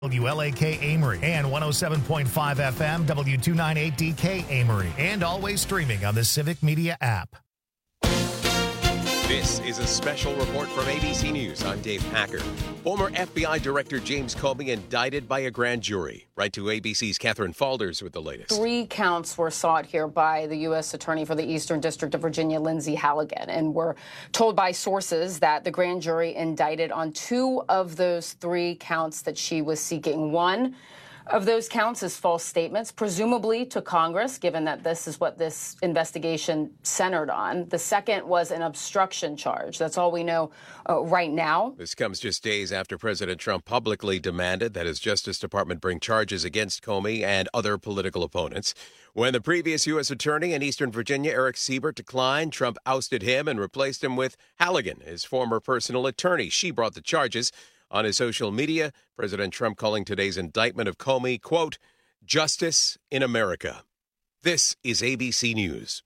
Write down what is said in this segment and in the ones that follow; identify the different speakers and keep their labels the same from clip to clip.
Speaker 1: WLAK Amory and 107.5 FM W298DK Amory, and always streaming on the Civic Media app.
Speaker 2: This is a special report from ABC News. I'm Dave Packer. Former FBI Director James Comey indicted by a grand jury. Right to ABC's Catherine Falders with the latest.
Speaker 3: 3 counts were sought here by the U.S. Attorney for the Eastern District of Virginia, Lindsay Halligan, and were told by sources that the grand jury indicted on 2 of those 3 counts that she was seeking. 1 of those counts is false statements, presumably to Congress, given that this is what this investigation centered on. The second was an obstruction charge. That's all we know right now.
Speaker 2: This comes just days after President Trump publicly demanded that his Justice Department bring charges against Comey and other political opponents. When the previous U.S. Attorney in Eastern Virginia, Eric Siebert, declined, Trump ousted him and replaced him with Halligan, his former personal attorney. She brought the charges. On his social media, President Trump calling today's indictment of Comey, quote, "Justice in America." This is ABC News.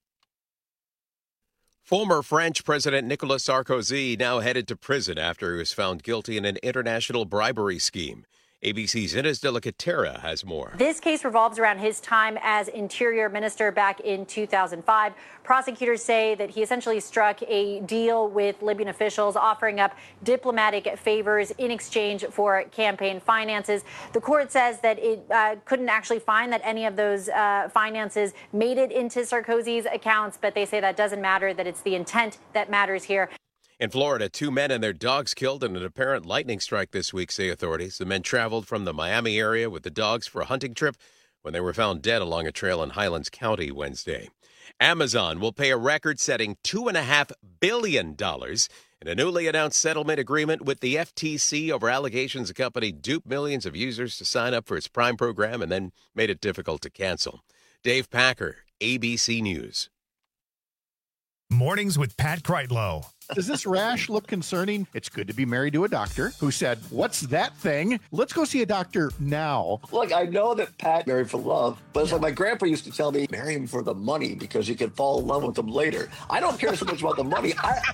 Speaker 2: Former French President Nicolas Sarkozy now headed to prison after he was found guilty in an international bribery scheme. ABC's Inez de la Catera has more.
Speaker 4: This case revolves around his time as Interior Minister back in 2005. Prosecutors say that he essentially struck a deal with Libyan officials, offering up diplomatic favors in exchange for campaign finances. The court says that it couldn't actually find that any of those finances made it into Sarkozy's accounts, but they say that doesn't matter, that it's the intent that matters here.
Speaker 2: In Florida, 2 men and their dogs killed in an apparent lightning strike this week, say authorities. The men traveled from the Miami area with the dogs for a hunting trip when they were found dead along a trail in Highlands County Wednesday. Amazon will pay a record-setting $2.5 billion in a newly announced settlement agreement with the FTC over allegations the company duped millions of users to sign up for its Prime program and then made it difficult to cancel. Dave Packer, ABC News.
Speaker 1: Mornings with Pat Kreitlow.
Speaker 5: Does this rash look concerning? It's good to be married to a doctor who said, "What's that thing? Let's go see a doctor now."
Speaker 6: Look, I know that Pat married for love, but it's like my grandpa used to tell me, marry him for the money because you can fall in love with him later. I don't care so much about the money.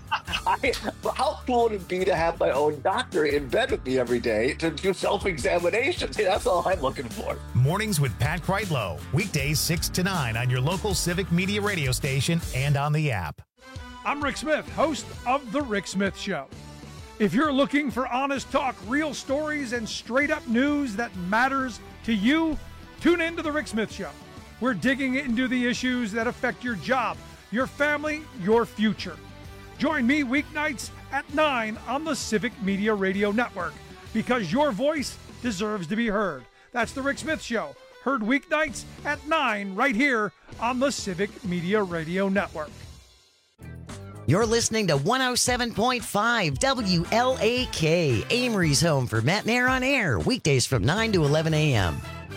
Speaker 6: How cool would it be to have my own doctor in bed with me every day to do self-examinations? Hey, that's all I'm looking for.
Speaker 1: Mornings with Pat Kreitlow. Weekdays 6 to 9 on your local Civic Media radio station and on the app.
Speaker 7: I'm Rick Smith, host of The Rick Smith Show. If you're looking for honest talk, real stories, and straight-up news that matters to you, tune in to The Rick Smith Show. We're digging into the issues that affect your job, your family, your future. Join me weeknights at 9 on the Civic Media Radio Network, because your voice deserves to be heard. That's The Rick Smith Show, heard weeknights at 9 right here on the Civic Media Radio Network.
Speaker 8: You're listening to 107.5 WLAK, Amory's home for Matt Nair on air, weekdays from 9 to 11 a.m.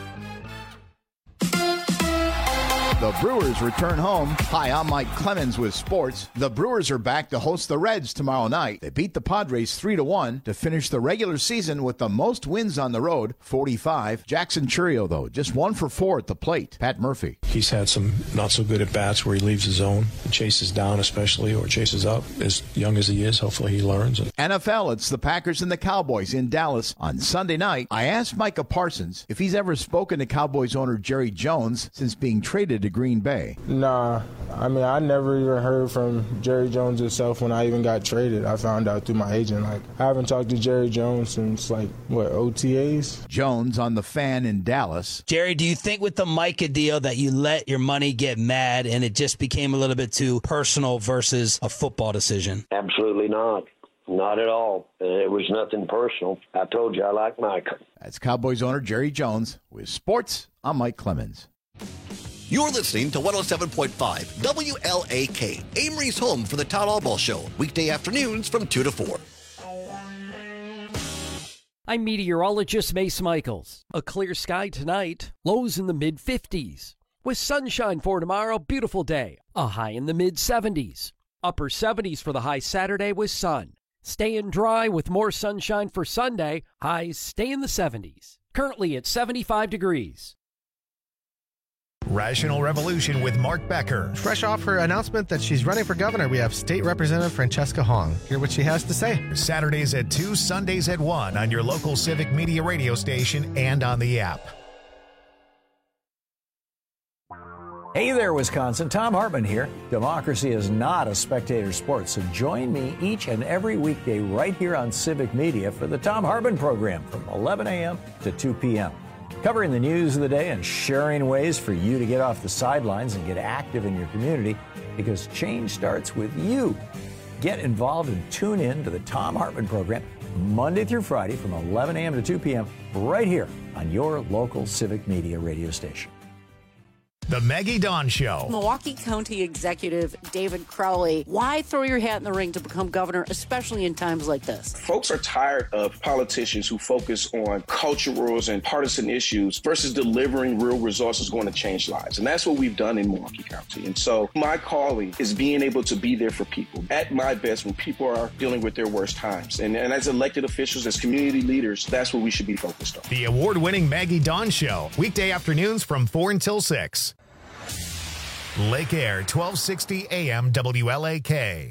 Speaker 5: The Brewers return home. Hi, I'm Mike Clemens with sports. The Brewers are back to host the Reds tomorrow night. They beat the Padres 3-1 to finish the regular season with the most wins on the road, 45. Jackson Chourio, though, just 1 for 4 at the plate. Pat Murphy.
Speaker 9: He's had some not so good at-bats where he leaves his zone and chases down especially, or chases up. As young as he is, hopefully he learns.
Speaker 5: NFL, it's the Packers and the Cowboys in Dallas on Sunday night. I asked Micah Parsons if he's ever spoken to Cowboys owner Jerry Jones since being traded to Green Bay.
Speaker 10: Nah, I mean, I never even heard from Jerry Jones himself when I even got traded. I found out through my agent. I haven't talked to Jerry Jones since, OTAs?
Speaker 5: Jones on The Fan in Dallas.
Speaker 11: Jerry, do you think with the Micah deal that you let your money get mad and it just became a little bit too personal versus a football decision?
Speaker 12: Absolutely not. Not at all. It was nothing personal. I told you I like Micah.
Speaker 5: That's Cowboys owner Jerry Jones with sports. I'm Mike Clemens.
Speaker 13: You're listening to 107.5 WLAK, Amory's home for the Todd Albaugh Show, weekday afternoons from 2 to 4.
Speaker 14: I'm meteorologist Mace Michaels. A clear sky tonight, lows in the mid-50s. With sunshine for tomorrow, beautiful day, a high in the mid-70s. Upper 70s for the high Saturday with sun. Staying dry with more sunshine for Sunday, highs stay in the 70s. Currently at 75 degrees.
Speaker 1: Rational Revolution with Mark Becker.
Speaker 15: Fresh off her announcement that she's running for governor, we have State Representative Francesca Hong. Hear what she has to say.
Speaker 1: Saturdays at 2, Sundays at 1 on your local Civic Media radio station and on the app.
Speaker 16: Hey there, Wisconsin. Tom Hartman here. Democracy is not a spectator sport, so join me each and every weekday right here on Civic Media for the Tom Hartman program from 11 a.m. to 2 p.m. Covering the news of the day and sharing ways for you to get off the sidelines and get active in your community, because change starts with you. Get involved and tune in to the Tom Hartman program Monday through Friday from 11 a.m. to 2 p.m. right here on your local Civic Media radio station.
Speaker 1: The Maggie Dawn Show.
Speaker 17: Milwaukee County Executive David Crowley, why throw your hat in the ring to become governor, especially in times like this?
Speaker 18: Folks are tired of politicians who focus on culturals and partisan issues versus delivering real results that's going to change lives. And that's what we've done in Milwaukee County. And so my calling is being able to be there for people at my best when people are dealing with their worst times. And as elected officials, as community leaders, that's what we should be focused on.
Speaker 1: The award-winning Maggie Dawn Show. Weekday afternoons from 4 until 6. Lake Air, 1260 AM WLAK.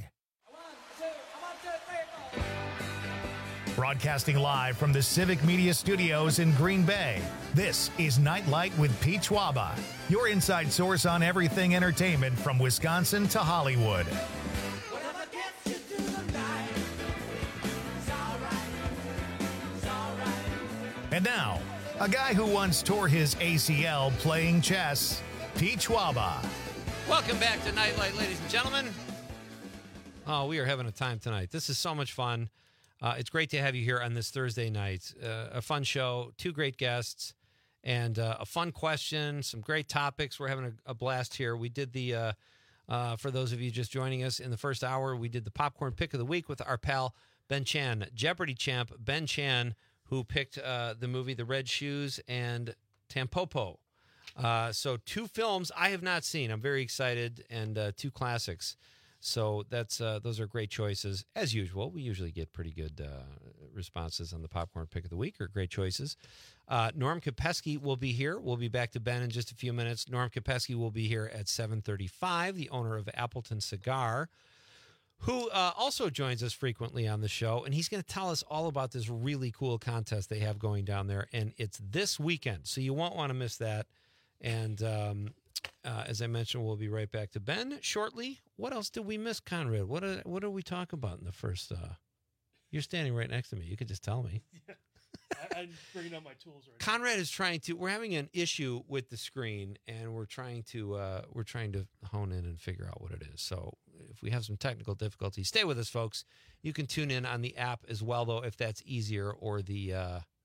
Speaker 1: Broadcasting live from the Civic Media Studios in Green Bay, this is Nightlight with Pete Schwaba, your inside source on everything entertainment from Wisconsin to Hollywood. And now, a guy who once tore his ACL playing chess, Pete Schwaba.
Speaker 19: Welcome back to Nightlight, ladies and gentlemen. Oh, we are having a time tonight. This is so much fun. It's great to have you here on this Thursday night. A fun show, two great guests, and a fun question, some great topics. We're having a blast here. We did the, for those of you just joining us, in the first hour, we did the Popcorn Pick of the Week with our pal Ben Chan, Jeopardy champ Ben Chan, who picked the movie The Red Shoes and Tampopo. So two films I have not seen. I'm very excited, and two classics. So that's those are great choices. As usual, we usually get pretty good responses on the Popcorn Pick of the Week, or great choices. Norm Kopeski will be here. We'll be back to Ben in just a few minutes. Norm Kopeski will be here at 7:35, the owner of Appleton Cigar, who also joins us frequently on the show, and he's going to tell us all about this really cool contest they have going down there, and it's this weekend, so you won't want to miss that. And as I mentioned, we'll be right back to Ben shortly. What else did we miss, Conrad? What are we talking about in the first? You're standing right next to me. You could just tell me.
Speaker 20: Yeah. I'm bringing out my tools right
Speaker 19: Conrad is trying to. We're having an issue with the screen, and we're trying to hone in and figure out what it is. So if we have some technical difficulties, stay with us, folks. You can tune in on the app as well, though, if that's easier, or the,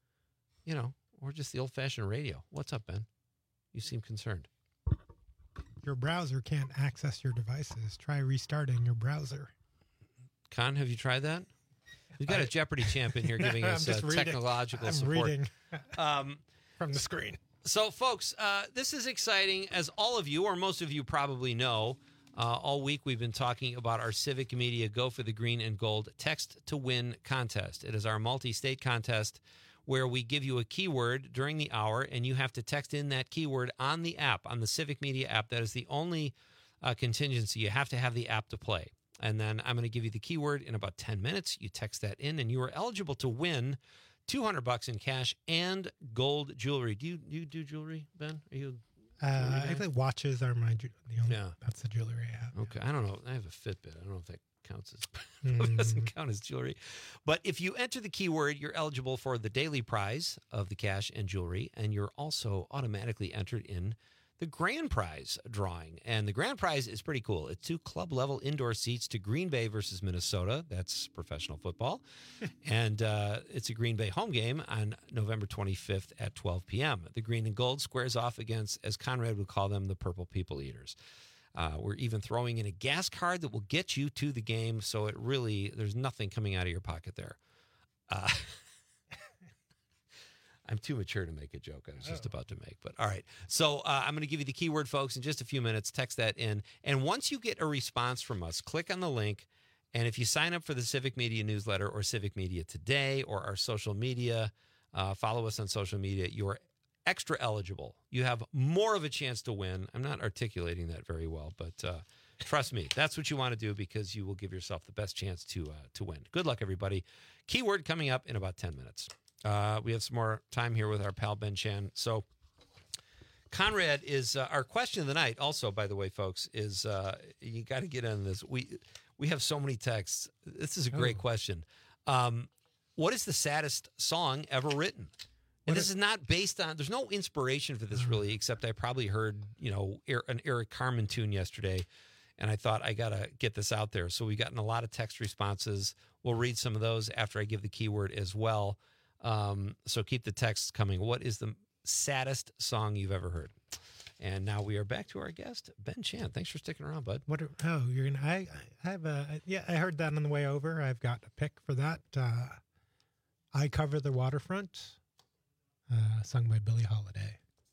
Speaker 19: or just the old-fashioned radio. What's up, Ben? You seem concerned.
Speaker 21: Your browser can't access your devices. Try restarting your browser.
Speaker 19: Con, have you tried that? We've got a Jeopardy champ in here giving us technological support.
Speaker 21: I'm reading from the screen.
Speaker 19: So, folks, this is exciting. As all of you, or most of you probably know, all week we've been talking about our Civic Media Go for the Green and Gold Text to Win contest. It is our multi-state contest where we give you a keyword during the hour, and you have to text in that keyword on the app, on the Civic Media app. That is the only contingency. You have to have the app to play. And then I'm going to give you the keyword in about 10 minutes. You text that in, and you are eligible to win $200 in cash and gold jewelry. Do you do jewelry, Ben? Are you?
Speaker 21: I think watches are my that's the jewelry I have.
Speaker 19: Okay, I don't know. I have a Fitbit. I don't know if that counts as doesn't count as jewelry. But if you enter the keyword, you're eligible for the daily prize of the cash and jewelry, and you're also automatically entered in the grand prize drawing. And the grand prize is pretty cool. It's 2 club-level indoor seats to Green Bay versus Minnesota. That's professional football. And it's a Green Bay home game on November 25th at 12 p.m. The green and gold squares off against, as Conrad would call them, the purple people eaters. We're even throwing in a gas card that will get you to the game, so it really, there's nothing coming out of your pocket there. I'm too mature to make a joke I was just about to make, but all right. So I'm going to give you the keyword, folks, in just a few minutes. Text that in. And once you get a response from us, click on the link. And if you sign up for the Civic Media newsletter or Civic Media Today or our social media, follow us on social media, you're extra eligible. You have more of a chance to win. I'm not articulating that very well, but trust me, that's what you want to do because you will give yourself the best chance to win. Good luck, everybody. Keyword coming up in about 10 minutes. We have some more time here with our pal Ben Chan. So Conrad is our question of the night. Also, by the way, folks, is you got to get on this. We have so many texts. This is a great question. What is the saddest song ever written? And this is not based on. There's no inspiration for this really, except I probably heard an Eric Carmen tune yesterday, and I thought I gotta get this out there. So we've gotten a lot of text responses. We'll read some of those after I give the keyword as well. So keep the texts coming. What is the saddest song you've ever heard? And now we are back to our guest, Ben Chan. Thanks for sticking around, bud.
Speaker 21: You're gonna. I have I heard that on the way over. I've got a pick for that. I Cover the Waterfront, sung by Billie Holiday.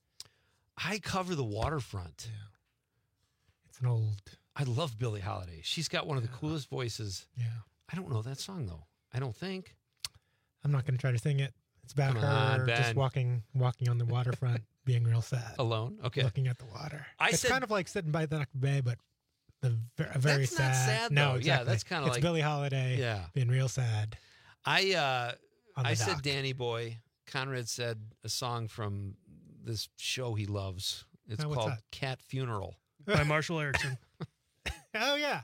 Speaker 19: I Cover the Waterfront.
Speaker 21: Yeah. It's an old.
Speaker 19: I love Billie Holiday. She's got one of the coolest voices.
Speaker 21: Yeah.
Speaker 19: I don't know that song though. I don't think.
Speaker 21: I'm not going to try to sing it. It's about
Speaker 19: Come
Speaker 21: her
Speaker 19: on, Ben.
Speaker 21: just walking on the waterfront, being real sad.
Speaker 19: Alone? Okay.
Speaker 21: Looking at the water.
Speaker 19: I
Speaker 21: it's
Speaker 19: said-
Speaker 21: kind of like sitting by the bay, but very
Speaker 19: That's not sad,
Speaker 21: No,
Speaker 19: though.
Speaker 21: exactly.
Speaker 19: Yeah, that's kind of
Speaker 21: it's
Speaker 19: like
Speaker 21: Billie Holiday.
Speaker 19: Yeah.
Speaker 21: Being real sad.
Speaker 19: I
Speaker 21: the
Speaker 19: said
Speaker 21: dock.
Speaker 19: Danny Boy. Conrad said a song from this show he loves. It's
Speaker 21: Oh, what's
Speaker 19: called
Speaker 21: that?
Speaker 19: Cat Funeral.
Speaker 20: By Marshall Erickson.
Speaker 21: Oh yeah.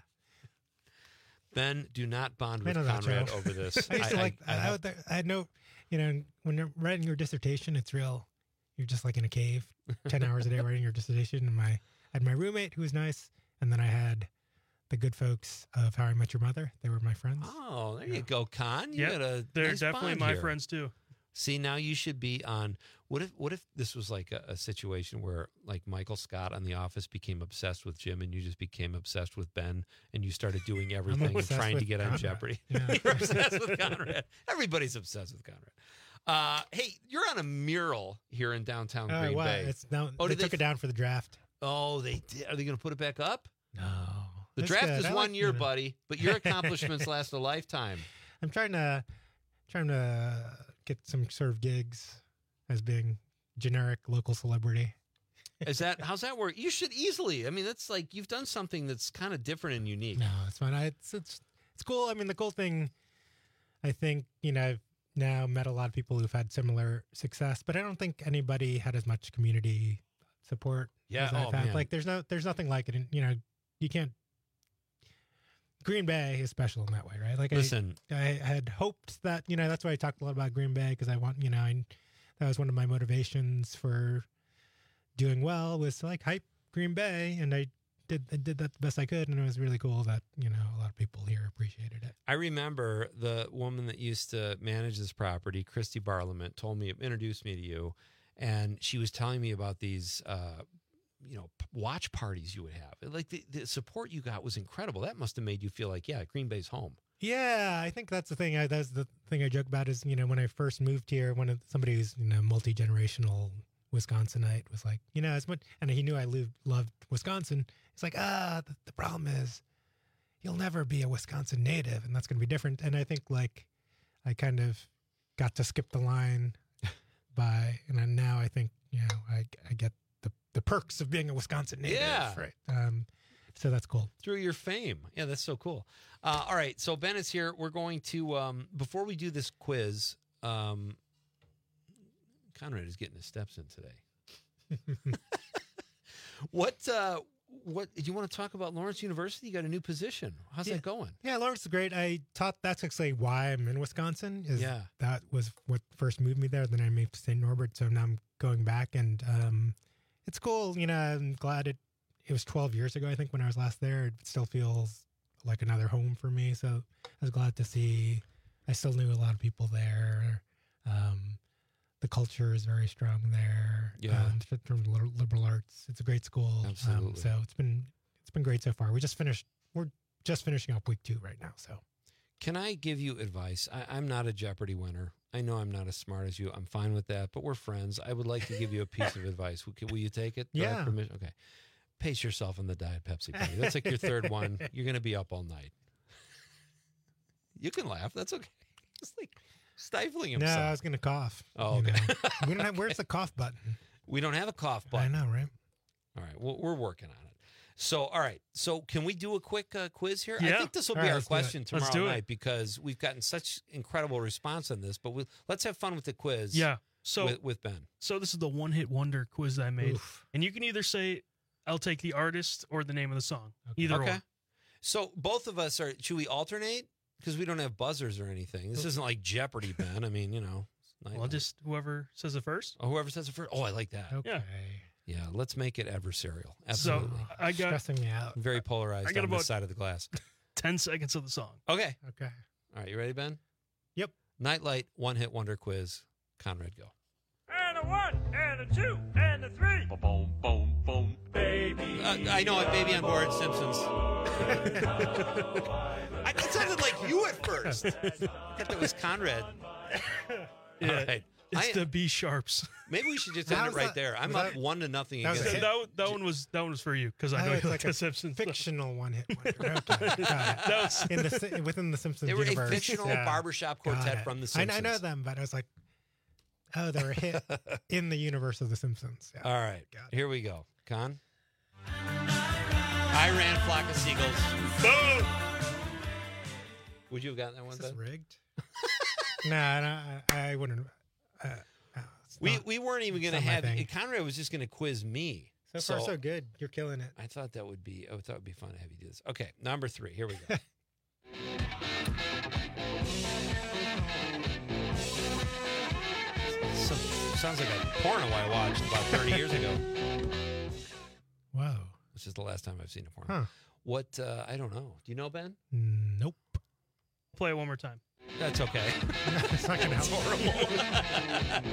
Speaker 19: Ben, do not bond
Speaker 21: I
Speaker 19: with
Speaker 21: know that
Speaker 19: Conrad
Speaker 21: show.
Speaker 19: over this.
Speaker 21: I used to I had no, when you're writing your dissertation, it's real. You're just like in a cave, 10 hours a day writing your dissertation. And I had my roommate who was nice, and then I had the good folks of How I Met Your Mother. They were my friends.
Speaker 19: Oh, there you go, Con. You
Speaker 20: Yep,
Speaker 19: got a
Speaker 20: they're
Speaker 19: nice
Speaker 20: definitely
Speaker 19: bond
Speaker 20: my
Speaker 19: here.
Speaker 20: friends too.
Speaker 19: See, now you should be on. What if this was like a situation where like Michael Scott on The Office became obsessed with Jim, and you just became obsessed with Ben, and you started doing everything and
Speaker 21: obsessed
Speaker 19: trying to
Speaker 21: with
Speaker 19: get on
Speaker 21: Conrad.
Speaker 19: Jeopardy.
Speaker 21: Yeah.
Speaker 19: You're obsessed with Conrad. Everybody's obsessed with Conrad. Hey, you're on a mural here in downtown Green
Speaker 21: wow.
Speaker 19: Bay.
Speaker 21: It's now,
Speaker 19: Oh,
Speaker 21: they
Speaker 19: did
Speaker 21: took it down for the draft.
Speaker 19: Oh, they did. Are they going to put it back up?
Speaker 21: No.
Speaker 19: The
Speaker 21: It's
Speaker 19: draft
Speaker 21: good.
Speaker 19: is
Speaker 21: I
Speaker 19: 1
Speaker 21: like,
Speaker 19: year, buddy, but your accomplishments last a lifetime.
Speaker 21: I'm trying to get some sort of gigs as being generic local celebrity.
Speaker 19: How's that work? You should easily. I mean, that's like you've done something that's kind of different and unique.
Speaker 21: No, it's fine. It's cool. I mean, the cool thing, I think, I've now met a lot of people who've had similar success, but I don't think anybody had as much community support
Speaker 19: Yeah,
Speaker 21: as I've
Speaker 19: oh,
Speaker 21: had.
Speaker 19: man.
Speaker 21: Like, there's nothing like it. And, you can't. Green Bay is special in that way, right? Like,
Speaker 19: Listen.
Speaker 21: I had hoped that, that's why I talked a lot about Green Bay, because I want, that was one of my motivations for doing well, was to like hype Green Bay, and I did that the best I could, and it was really cool that a lot of people here appreciated it.
Speaker 19: I remember the woman that used to manage this property, Christy Barlament, introduced me to you, and she was telling me about these, watch parties you would have. Like the support you got was incredible. That must have made you feel like, yeah, Green Bay's home.
Speaker 21: Yeah, I think that's the thing. That's the thing I joke about is, when I first moved here, somebody who's, multi-generational Wisconsinite was like, as much, and he knew I loved Wisconsin. It's like, the problem is you'll never be a Wisconsin native, and that's going to be different. And I think like I kind of got to skip the line and then now I think, I get the perks of being a Wisconsin native.
Speaker 19: Yeah.
Speaker 21: Right. So that's cool.
Speaker 19: Through your fame. Yeah, that's so cool. All right, so Ben is here. We're going to, before we do this quiz, Conrad is getting his steps in today. What do you want to talk about Lawrence University? You got a new position. How's that going?
Speaker 21: Yeah, Lawrence is great. I taught, that's actually why I'm in Wisconsin.
Speaker 19: Yeah.
Speaker 21: That was what first moved me there. Then I moved to St. Norbert, so now I'm going back, and it's cool. I'm glad it was 12 years ago, I think, when I was last there. It still feels like another home for me. So I was glad to see. I still knew a lot of people there. The culture is very strong there.
Speaker 19: Yeah.
Speaker 21: In terms of liberal arts, it's a great school.
Speaker 19: Absolutely.
Speaker 21: So it's been great so far. We're just finishing up week 2 right now. So
Speaker 19: Can I give you advice? I'm not a Jeopardy winner. I know I'm not as smart as you. I'm fine with that, but we're friends. I would like to give you a piece of advice. Will you take it? Do I have
Speaker 21: Yeah.
Speaker 19: permission? Okay. Pace yourself on the Diet Pepsi, buddy. That's like your third one. You're going to be up all night. You can laugh. That's okay. Just like stifling
Speaker 21: no,
Speaker 19: himself.
Speaker 21: I was going to cough.
Speaker 19: Oh, okay.
Speaker 21: We don't have. Where's the cough button?
Speaker 19: We don't have a cough button.
Speaker 21: I know, right?
Speaker 19: All right. Well, we're working on it. So, all right. So, can we do a quick quiz here?
Speaker 20: Yeah.
Speaker 19: I think this will
Speaker 21: All
Speaker 19: be
Speaker 21: right,
Speaker 19: our
Speaker 21: let's do it.
Speaker 19: question
Speaker 20: Let's
Speaker 19: tomorrow
Speaker 20: do it.
Speaker 19: night because we've gotten such incredible response on this. But let's have fun with the quiz.
Speaker 20: Yeah. So
Speaker 19: with Ben.
Speaker 20: So this is the one-hit wonder quiz that I made, and you can either say I'll take the artist or the name of the song. Either or.
Speaker 19: So both of us are. Should we alternate? Because we don't have buzzers or anything. This isn't like Jeopardy, Ben. I mean,
Speaker 20: Well, just whoever says it first.
Speaker 19: Oh, whoever says it first. Oh, I like that.
Speaker 21: Okay.
Speaker 19: Yeah. Let's make it adversarial. Absolutely.
Speaker 20: So I got
Speaker 21: stressing me out.
Speaker 19: Very polarized
Speaker 20: I got
Speaker 19: on this
Speaker 20: about
Speaker 19: side of the glass.
Speaker 20: 10 seconds of the song.
Speaker 19: Okay.
Speaker 21: Okay.
Speaker 19: All right. You ready, Ben?
Speaker 21: Yep.
Speaker 19: Nightlight one-hit wonder quiz. Conrad, go.
Speaker 3: And a 1, and a 2, and a 3. Boom, boom, boom, baby.
Speaker 19: I know it. Baby on board. Simpsons. It sounded like you at first. I thought that was Conrad.
Speaker 20: Yeah,
Speaker 19: All right.
Speaker 20: It's the B sharps.
Speaker 19: Maybe we should just end it right there. I'm up 1-0 against it.
Speaker 20: That one was for you because I know
Speaker 21: it's
Speaker 20: you
Speaker 21: like
Speaker 20: like
Speaker 21: a
Speaker 20: the Simpsons.
Speaker 21: fictional one-hit wonder. Okay, got it.
Speaker 20: That was
Speaker 21: within the Simpsons
Speaker 19: They were
Speaker 21: universe.
Speaker 19: a fictional barbershop
Speaker 21: Got
Speaker 19: quartet
Speaker 21: it.
Speaker 19: from The Simpsons.
Speaker 21: I know them, but I was like, oh, they're a hit in the universe of the Simpsons. Yeah.
Speaker 19: All right. Here we go. Con? I ran Flock of Seagulls. Boom! Would you have gotten that one,
Speaker 21: Is this
Speaker 19: Ben?
Speaker 21: rigged? No, I wouldn't.
Speaker 19: We weren't even going to
Speaker 21: not my
Speaker 19: have
Speaker 21: thing.
Speaker 19: it. Conrad was just going to quiz me.
Speaker 21: So far, so good. You're killing it.
Speaker 19: I thought that would be fun to have you do this. Okay, number 3. Here we go. Sounds like a porno I watched about 30 years ago.
Speaker 21: Whoa.
Speaker 19: Which is the last time I've seen a porno.
Speaker 21: Huh.
Speaker 19: What? I don't know. Do you know, Ben?
Speaker 21: Nope.
Speaker 20: Play it one more time.
Speaker 19: That's okay.
Speaker 21: It's not gonna
Speaker 19: It's
Speaker 21: help.
Speaker 19: horrible.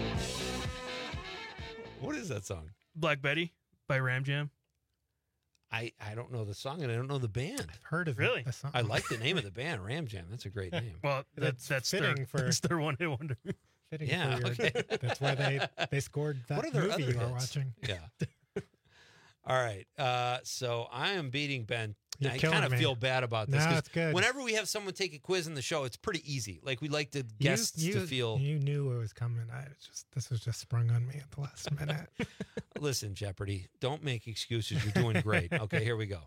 Speaker 19: What is that song?
Speaker 20: Black Betty by Ram Jam.
Speaker 19: I don't know the song and I don't know the band.
Speaker 21: I've heard of
Speaker 20: Really?
Speaker 21: the song.
Speaker 19: I like the name of the band, Ram Jam. That's a great name.
Speaker 20: Well, that's
Speaker 21: fitting for
Speaker 20: that's their one-hit wonder.
Speaker 21: fitting
Speaker 19: Yeah,
Speaker 21: for your,
Speaker 19: okay.
Speaker 21: That's why they scored that
Speaker 19: What are their
Speaker 21: movie
Speaker 19: other
Speaker 21: you are
Speaker 19: hits?
Speaker 21: watching.
Speaker 19: Yeah. All right. So I am beating Ben.
Speaker 21: You're
Speaker 19: I
Speaker 21: killing
Speaker 19: kind of
Speaker 21: me.
Speaker 19: feel bad about this.
Speaker 21: No,
Speaker 19: 'cause
Speaker 21: it's good.
Speaker 19: Whenever we have someone take a quiz in the show, it's pretty easy. Like we like the guests to feel.
Speaker 21: You knew it was coming. This was just sprung on me at the last minute.
Speaker 19: Listen, Jeopardy, don't make excuses. You're doing great. Okay, here we go.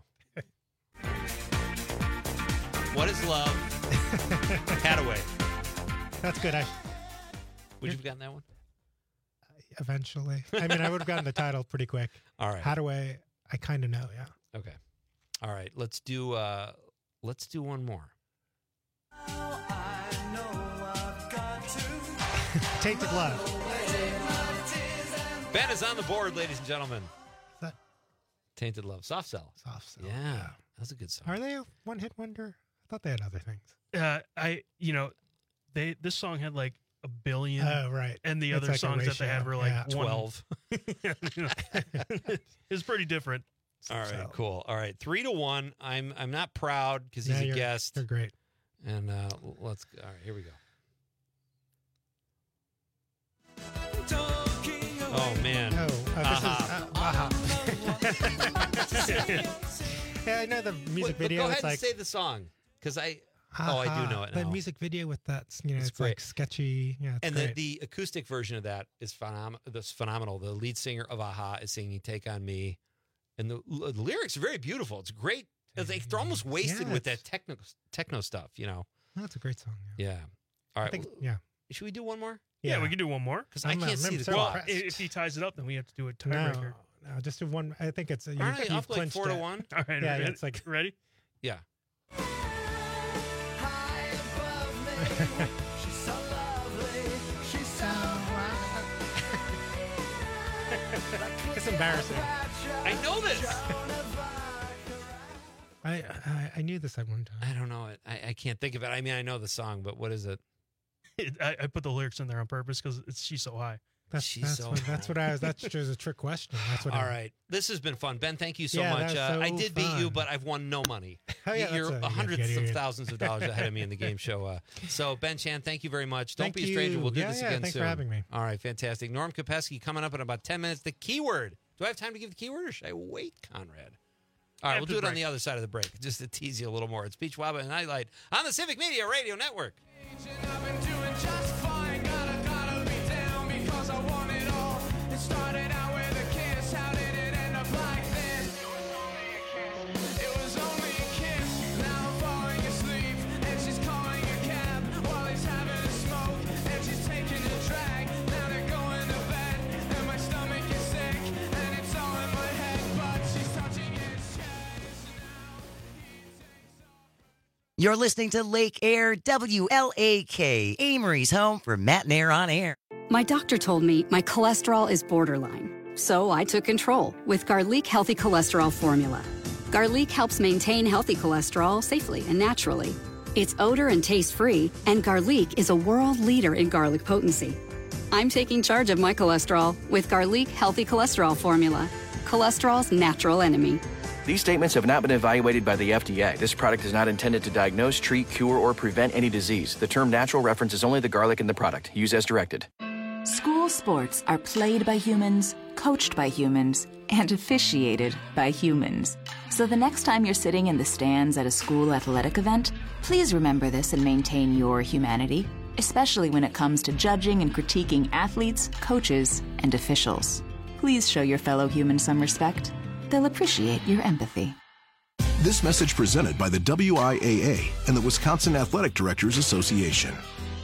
Speaker 19: What is love? Hadaway.
Speaker 21: That's good.
Speaker 19: Would you have gotten that one?
Speaker 21: Eventually. I mean, I would have gotten the title pretty quick.
Speaker 19: All right.
Speaker 21: Hadaway, I kind of know. Yeah.
Speaker 19: Okay. All right. Let's do one more.
Speaker 21: Tainted Love.
Speaker 19: Ben is on the board, ladies and gentlemen.
Speaker 21: Is that
Speaker 19: Tainted Love. Soft Cell.
Speaker 21: Soft Cell?
Speaker 19: Yeah. That's a good song.
Speaker 21: Are they a one-hit wonder? I thought they had other things.
Speaker 20: This song had like 1 billion.
Speaker 21: Oh, right.
Speaker 20: And the
Speaker 21: It's
Speaker 20: other
Speaker 21: like a
Speaker 20: songs that they had
Speaker 21: ratio.
Speaker 20: were like
Speaker 21: Yeah.
Speaker 19: 12.
Speaker 20: It's pretty different.
Speaker 19: All right, cool. All right, 3-1. I'm not proud because he's a guest.
Speaker 21: You're great.
Speaker 19: And let's. All right, here we go. Oh man.
Speaker 21: Oh, this is yeah, I know the music
Speaker 19: But
Speaker 21: video.
Speaker 19: go ahead
Speaker 21: It's
Speaker 19: and
Speaker 21: like
Speaker 19: say the song because I do know it now.
Speaker 21: The music video with that, it's
Speaker 19: great.
Speaker 21: like sketchy. Yeah, it's
Speaker 19: And
Speaker 21: great.
Speaker 19: the acoustic version of that is phenomenal. The lead singer of Aha is singing "Take on Me," and the lyrics are very beautiful. It's great. It's like they're almost wasted with that techno stuff.
Speaker 21: No, it's a great song.
Speaker 19: Yeah. All right.
Speaker 21: Yeah.
Speaker 19: Should we do one more?
Speaker 20: Yeah, we can do one more
Speaker 19: because I can't see the clock.
Speaker 20: If he ties it up, then we have to do a
Speaker 21: No,
Speaker 20: tiebreaker.
Speaker 21: no, just do one. I think it's.
Speaker 19: Aren't I up like 4-1?
Speaker 20: All right,
Speaker 21: Yeah,
Speaker 20: ready?
Speaker 21: it's like
Speaker 20: ready.
Speaker 19: Yeah.
Speaker 21: It's embarrassing.
Speaker 19: I know this.
Speaker 21: I knew this at one time.
Speaker 19: I don't know it. I can't think of it. I mean, I know the song, but what is it?
Speaker 20: I put the lyrics in there on purpose because She's So High.
Speaker 21: That's what I was. That's just a trick question. That's what.
Speaker 19: All right. This has been fun. Ben, thank you so
Speaker 21: Yeah,
Speaker 19: much.
Speaker 21: that was so
Speaker 19: I did beat you,
Speaker 21: fun.
Speaker 19: but I've won no money.
Speaker 21: Oh, yeah,
Speaker 19: You're
Speaker 21: that's
Speaker 19: hundreds
Speaker 21: good.
Speaker 19: of thousands of dollars ahead of me in the game show. So, Ben Chan, thank you very much. Don't
Speaker 21: Thank
Speaker 19: be a stranger.
Speaker 21: you.
Speaker 19: We'll do
Speaker 21: Yeah,
Speaker 19: this
Speaker 21: yeah,
Speaker 19: again
Speaker 21: thanks
Speaker 19: soon.
Speaker 21: for having me.
Speaker 19: All right, fantastic. Norm Kopesky coming up in about 10 minutes. The keyword. Do I have time to give the keyword or should I wait, Conrad? All right, we'll do it on the other side of the break, just to tease you a little more. It's Peach Waba and Nightlight on the Civic Media Radio Network.
Speaker 3: Started out with
Speaker 8: You're listening to Lake Air WLAK, Amory's home for Matt and Air on Air.
Speaker 4: My doctor told me my cholesterol is borderline, so I took control with Garlic Healthy Cholesterol Formula. Garlic helps maintain healthy cholesterol safely and naturally. It's odor and taste-free, and Garlic is a world leader in garlic potency. I'm taking charge of my cholesterol with Garlic Healthy Cholesterol Formula, cholesterol's natural enemy.
Speaker 22: These statements have not been evaluated by the FDA. This product is not intended to diagnose, treat, cure, or prevent any disease. The term natural references only the garlic in the product. Use as directed.
Speaker 23: School sports are played by humans, coached by humans, and officiated by humans. So the next time you're sitting in the stands at a school athletic event, please remember this and maintain your humanity, especially when it comes to judging and critiquing athletes, coaches, and officials. Please show your fellow humans some respect. They'll appreciate your empathy.
Speaker 24: This message presented by the WIAA and the Wisconsin Athletic Directors Association.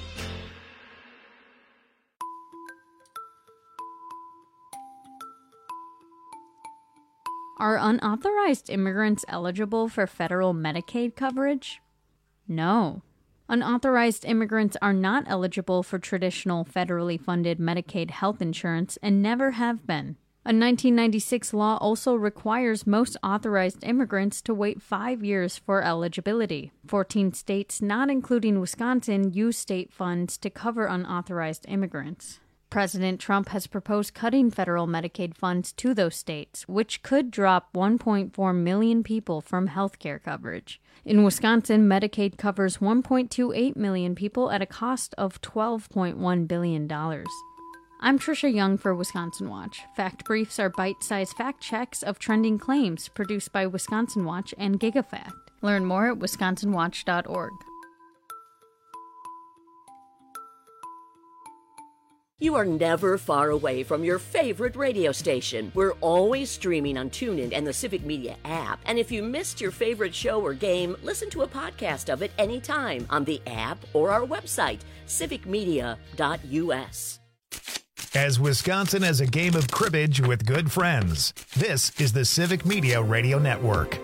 Speaker 25: Are unauthorized immigrants eligible for federal Medicaid coverage? No. Unauthorized immigrants are not eligible for traditional federally funded Medicaid health insurance and never have been. A 1996 law also requires most authorized immigrants to wait 5 years for eligibility. 14 states, not including Wisconsin, use state funds to cover unauthorized immigrants. President Trump has proposed cutting federal Medicaid funds to those states, which could drop 1.4 million people from health care coverage. In Wisconsin, Medicaid covers 1.28 million people at a cost of $12.1 billion. I'm Trisha Young for Wisconsin Watch. Fact Briefs are bite-sized fact checks of trending claims produced by Wisconsin Watch and GigaFact. Learn more at wisconsinwatch.org.
Speaker 26: You are never far away from your favorite radio station. We're always streaming on TuneIn and the Civic Media app. And if you missed your favorite show or game, listen to a podcast of it anytime on the app or our website, civicmedia.us.
Speaker 1: As Wisconsin has a game of cribbage with good friends, this is the Civic Media Radio Network.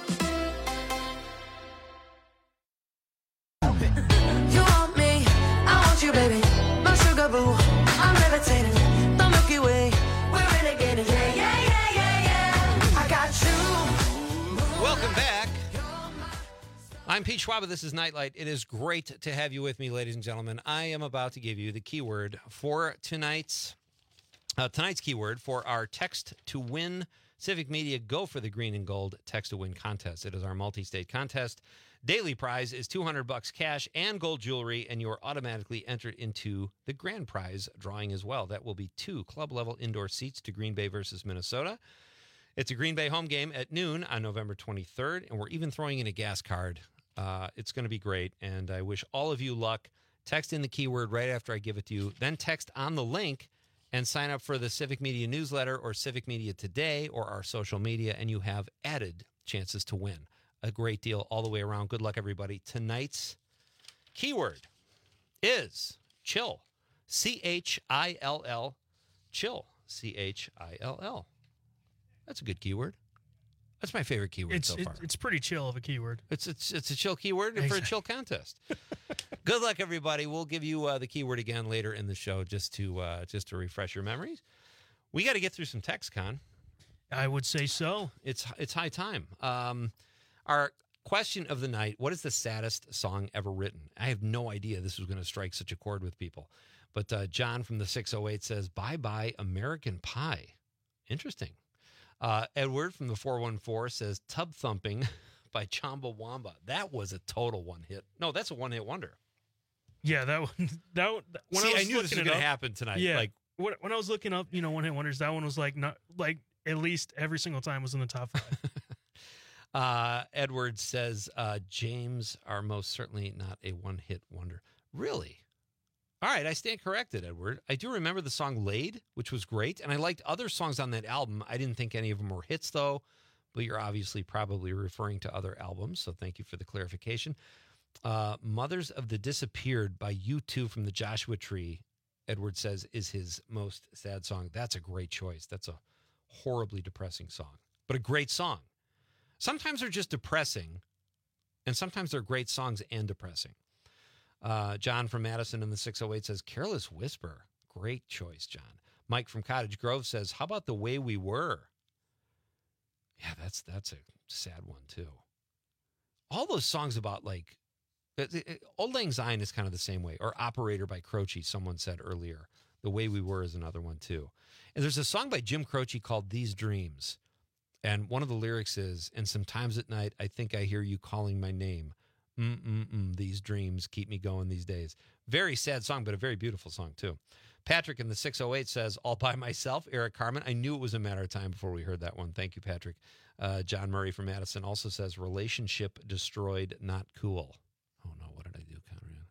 Speaker 27: You want me, I want you, baby. My sugar boo, I'm levitating. The Milky Way, we're renegading. Yeah, yeah, yeah, yeah, yeah. I got you.
Speaker 19: Welcome back. I'm Pete Schwab. This is Nightlight. It is great to have you with me, ladies and gentlemen. I am about to give you the keyword for tonight's keyword for our Text to Win Civic Media Go for the Green and Gold Text to Win contest. It is our multi-state contest. Daily prize is $200 cash and gold jewelry, and you are automatically entered into the grand prize drawing as well. That will be 2 club-level indoor seats to Green Bay versus Minnesota. It's a Green Bay home game at noon on November 23rd, and we're even throwing in a gas card. It's going to be great, and I wish all of you luck. Text in the keyword right after I give it to you. Then text on the link and sign up for the Civic Media newsletter or Civic Media Today or our social media, and you have added chances to win. A great deal all the way around. Good luck, everybody. Tonight's keyword is chill. C-H-I-L-L. Chill. C-H-I-L-L. That's a good keyword. That's my favorite keyword so far.
Speaker 20: It's pretty chill of a keyword.
Speaker 19: It's a chill keyword for a chill contest. Good luck, everybody. We'll give you the keyword again later in the show just to refresh your memories. We got to get through some text, Con.
Speaker 20: I would say so.
Speaker 19: It's high time. Our question of the night: what is the saddest song ever written? I have no idea this was going to strike such a chord with people. But John from the 608 says, "Bye Bye American Pie." Interesting. Edward from the 414 says Tub Thumping by Chumbawamba. That was a total one hit. No, that's a one hit wonder.
Speaker 20: Yeah, that one.
Speaker 19: See, I knew this was going to happen tonight.
Speaker 20: Yeah,
Speaker 19: like
Speaker 20: when I was looking up, one hit wonders, that one was like not like at least every single time was in the top
Speaker 19: 5. Edward says James are most certainly not a one hit wonder. Really? All right, I stand corrected, Edward. I do remember the song Laid, which was great, and I liked other songs on that album. I didn't think any of them were hits, though, but you're obviously probably referring to other albums, so thank you for the clarification. Mothers of the Disappeared by U2 from the Joshua Tree, Edward says, is his most sad song. That's a great choice. That's a horribly depressing song, but a great song. Sometimes they're just depressing, And sometimes they're great songs and depressing. John from Madison in the 608 says, Careless Whisper. Great choice, John. Mike from Cottage Grove says, how about The Way We Were? Yeah, that's a sad one, too. All those songs about, like, Old Lang Syne is kind of the same way. Or Operator by Croce, someone said earlier. The Way We Were is another one, too. And there's a song by Jim Croce called These Dreams. And one of the lyrics is, and sometimes at night, I think I hear you calling my name. These dreams keep me going these days. Very sad song, but a very beautiful song, too. Patrick in the 608 says, All by Myself, Eric Carmen. I knew it was a matter of time before we heard that one. Thank you, Patrick. John Murray from Madison also says, Relationship Destroyed, Not Cool. Oh, no, what did I do, Conrad?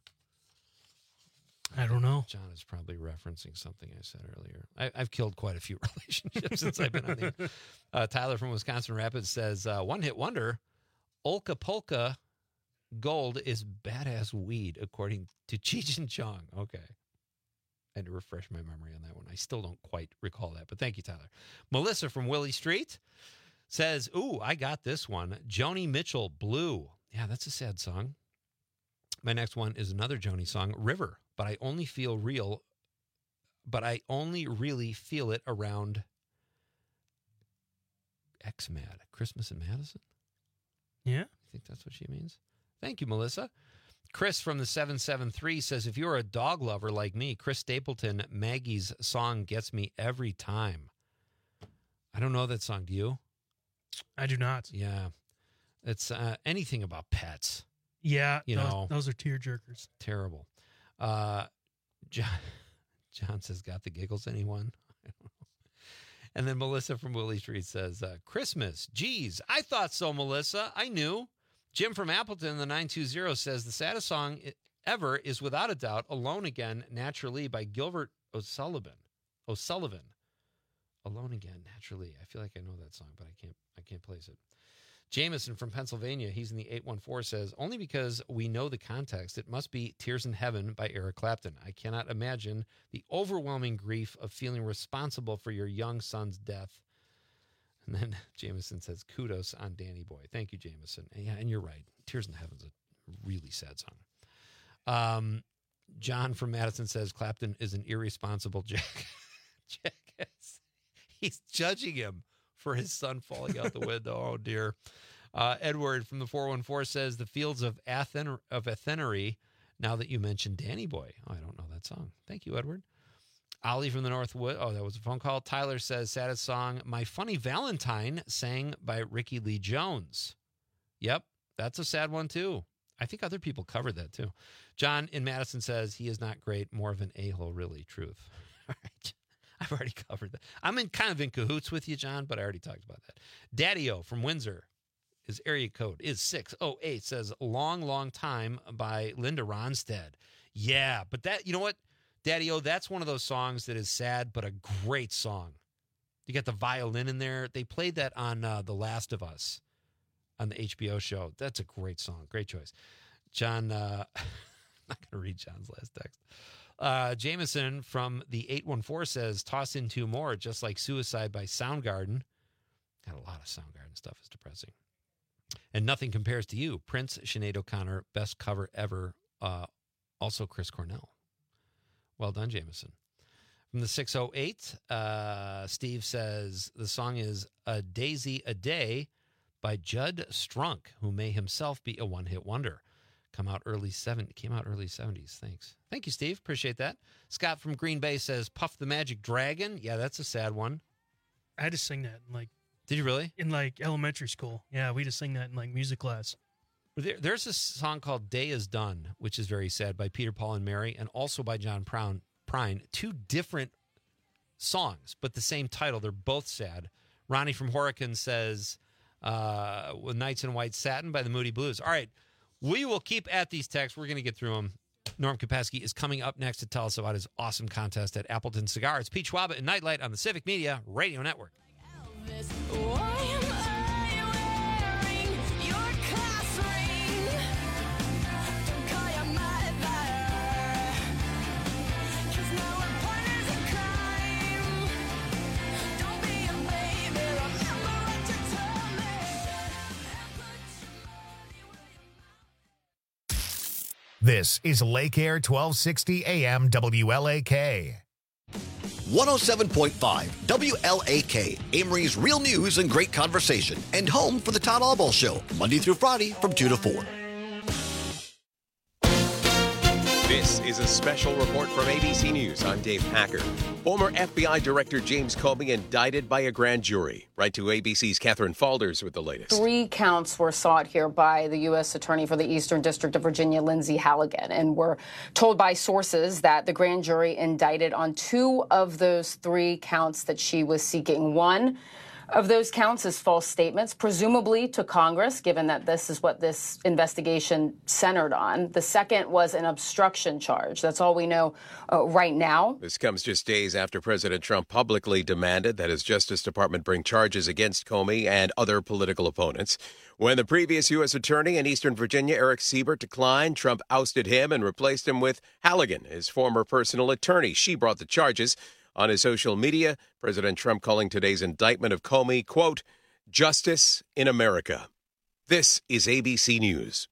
Speaker 20: I don't know.
Speaker 19: John is probably referencing something I said earlier. I've killed quite a few relationships since I've been on the air. Tyler from Wisconsin Rapids says, One Hit Wonder, Olka Polka Gold is badass weed, according to Cheech and Chong. Okay. I had to refresh my memory on that one. I still don't quite recall that, but thank you, Tyler. Melissa from Willie Street says, ooh, I got this one. Joni Mitchell, Blue. Yeah, that's a sad song. My next one is another Joni song, River, but I only really feel it around X-Mad, Christmas in Madison.
Speaker 20: Yeah.
Speaker 19: I think that's what she means. Thank you, Melissa. Chris from the 773 says, if you're a dog lover like me, Chris Stapleton, Maggie's song gets me every time. I don't know that song. Do you?
Speaker 20: I do not.
Speaker 19: Yeah. It's anything about pets.
Speaker 20: Yeah. Those are tearjerkers.
Speaker 19: Terrible. John says, got the giggles, anyone? I don't know. And then Melissa from Willie Street says, Christmas. Geez, I thought so, Melissa. I knew. Jim from Appleton, the 920, says the saddest song ever is without a doubt Alone Again, Naturally by Gilbert O'Sullivan. Alone Again, Naturally. I feel like I know that song, but I can't place it. Jameson from Pennsylvania, he's in the 814, says, only because we know the context, it must be Tears in Heaven by Eric Clapton. I cannot imagine the overwhelming grief of feeling responsible for your young son's death. And then Jameson says, kudos on Danny Boy. Thank you, Jameson. And yeah, and you're right. Tears in Heaven's a really sad song. John from Madison says, Clapton is an irresponsible jackass. He's judging him for his son falling out the window. Oh, dear. Edward from the 414 says, the fields of Athenery, now that you mentioned Danny Boy. Oh, I don't know that song. Thank you, Edward. Ollie from the Northwood. Oh, that was a phone call. Tyler says, saddest song, My Funny Valentine, sang by Ricky Lee Jones. Yep, that's a sad one, too. I think other people covered that, too. John in Madison says, he is not great, more of an a-hole, really, truth. All right. I've already covered that. I'm kind of in cahoots with you, John, but I already talked about that. Daddy-O from Windsor, his area code is 608, says, Long, Long Time by Linda Ronstadt. Yeah, but that, you know what? Daddy-O, that's one of those songs that is sad, but a great song. You got the violin in there. They played that on The Last of Us on the HBO show. That's a great song. Great choice. John, I'm not going to read John's last text. Jameson from the 814 says, toss in two more, just like Suicide by Soundgarden. Got a lot of Soundgarden stuff. It's depressing. And Nothing Compares to You. Prince, Sinead O'Connor, best cover ever. Also Chris Cornell. Well done, Jameson. From the 608, Steve says the song is A Daisy a Day by Judd Strunk, who may himself be a one-hit wonder. Came out early 70s. Thanks. Thank you, Steve. Appreciate that. Scott from Green Bay says Puff the Magic Dragon. Yeah, that's a sad one.
Speaker 20: I had to sing that in
Speaker 19: Did you really?
Speaker 20: In elementary school. Yeah, we just sing that in music class.
Speaker 19: There's a song called Day Is Done, which is very sad, by Peter, Paul, and Mary, and also by John Prine. Two different songs, but the same title. They're both sad. Ronnie from Horicon says Nights in White Satin by the Moody Blues. All right, we will keep at these texts. We're going to get through them. Norm Kapowski is coming up next to tell us about his awesome contest at Appleton Cigar. It's Pete Schwaba and Nightlight on the Civic Media Radio Network.
Speaker 1: This is Lake Air 1260 AM WLAK.
Speaker 13: 107.5 WLAK, Amory's real news and great conversation, and home for the Todd Albaugh Show, Monday through Friday from 2 to 4.
Speaker 2: This is a special report from ABC News. I'm Dave Packer. Former FBI Director James Comey indicted by a grand jury. Right to ABC's Catherine Falders with the latest.
Speaker 6: 3 counts were sought here by the U.S. Attorney for the Eastern District of Virginia, Lindsay Halligan, and were told by sources that the grand jury indicted on 2 of those 3 counts that she was seeking. One of those counts is false statements, presumably to Congress, given that this is what this investigation centered on. The second was an obstruction charge. That's all we know right now.
Speaker 2: This comes just days after President Trump publicly demanded that his Justice Department bring charges against Comey and other political opponents. When the previous U.S. Attorney in Eastern Virginia, Eric Siebert, declined, Trump ousted him and replaced him with Halligan, his former personal attorney. She brought the charges. On his social media, President Trump calling today's indictment of Comey, quote, "Justice in America." This is ABC News.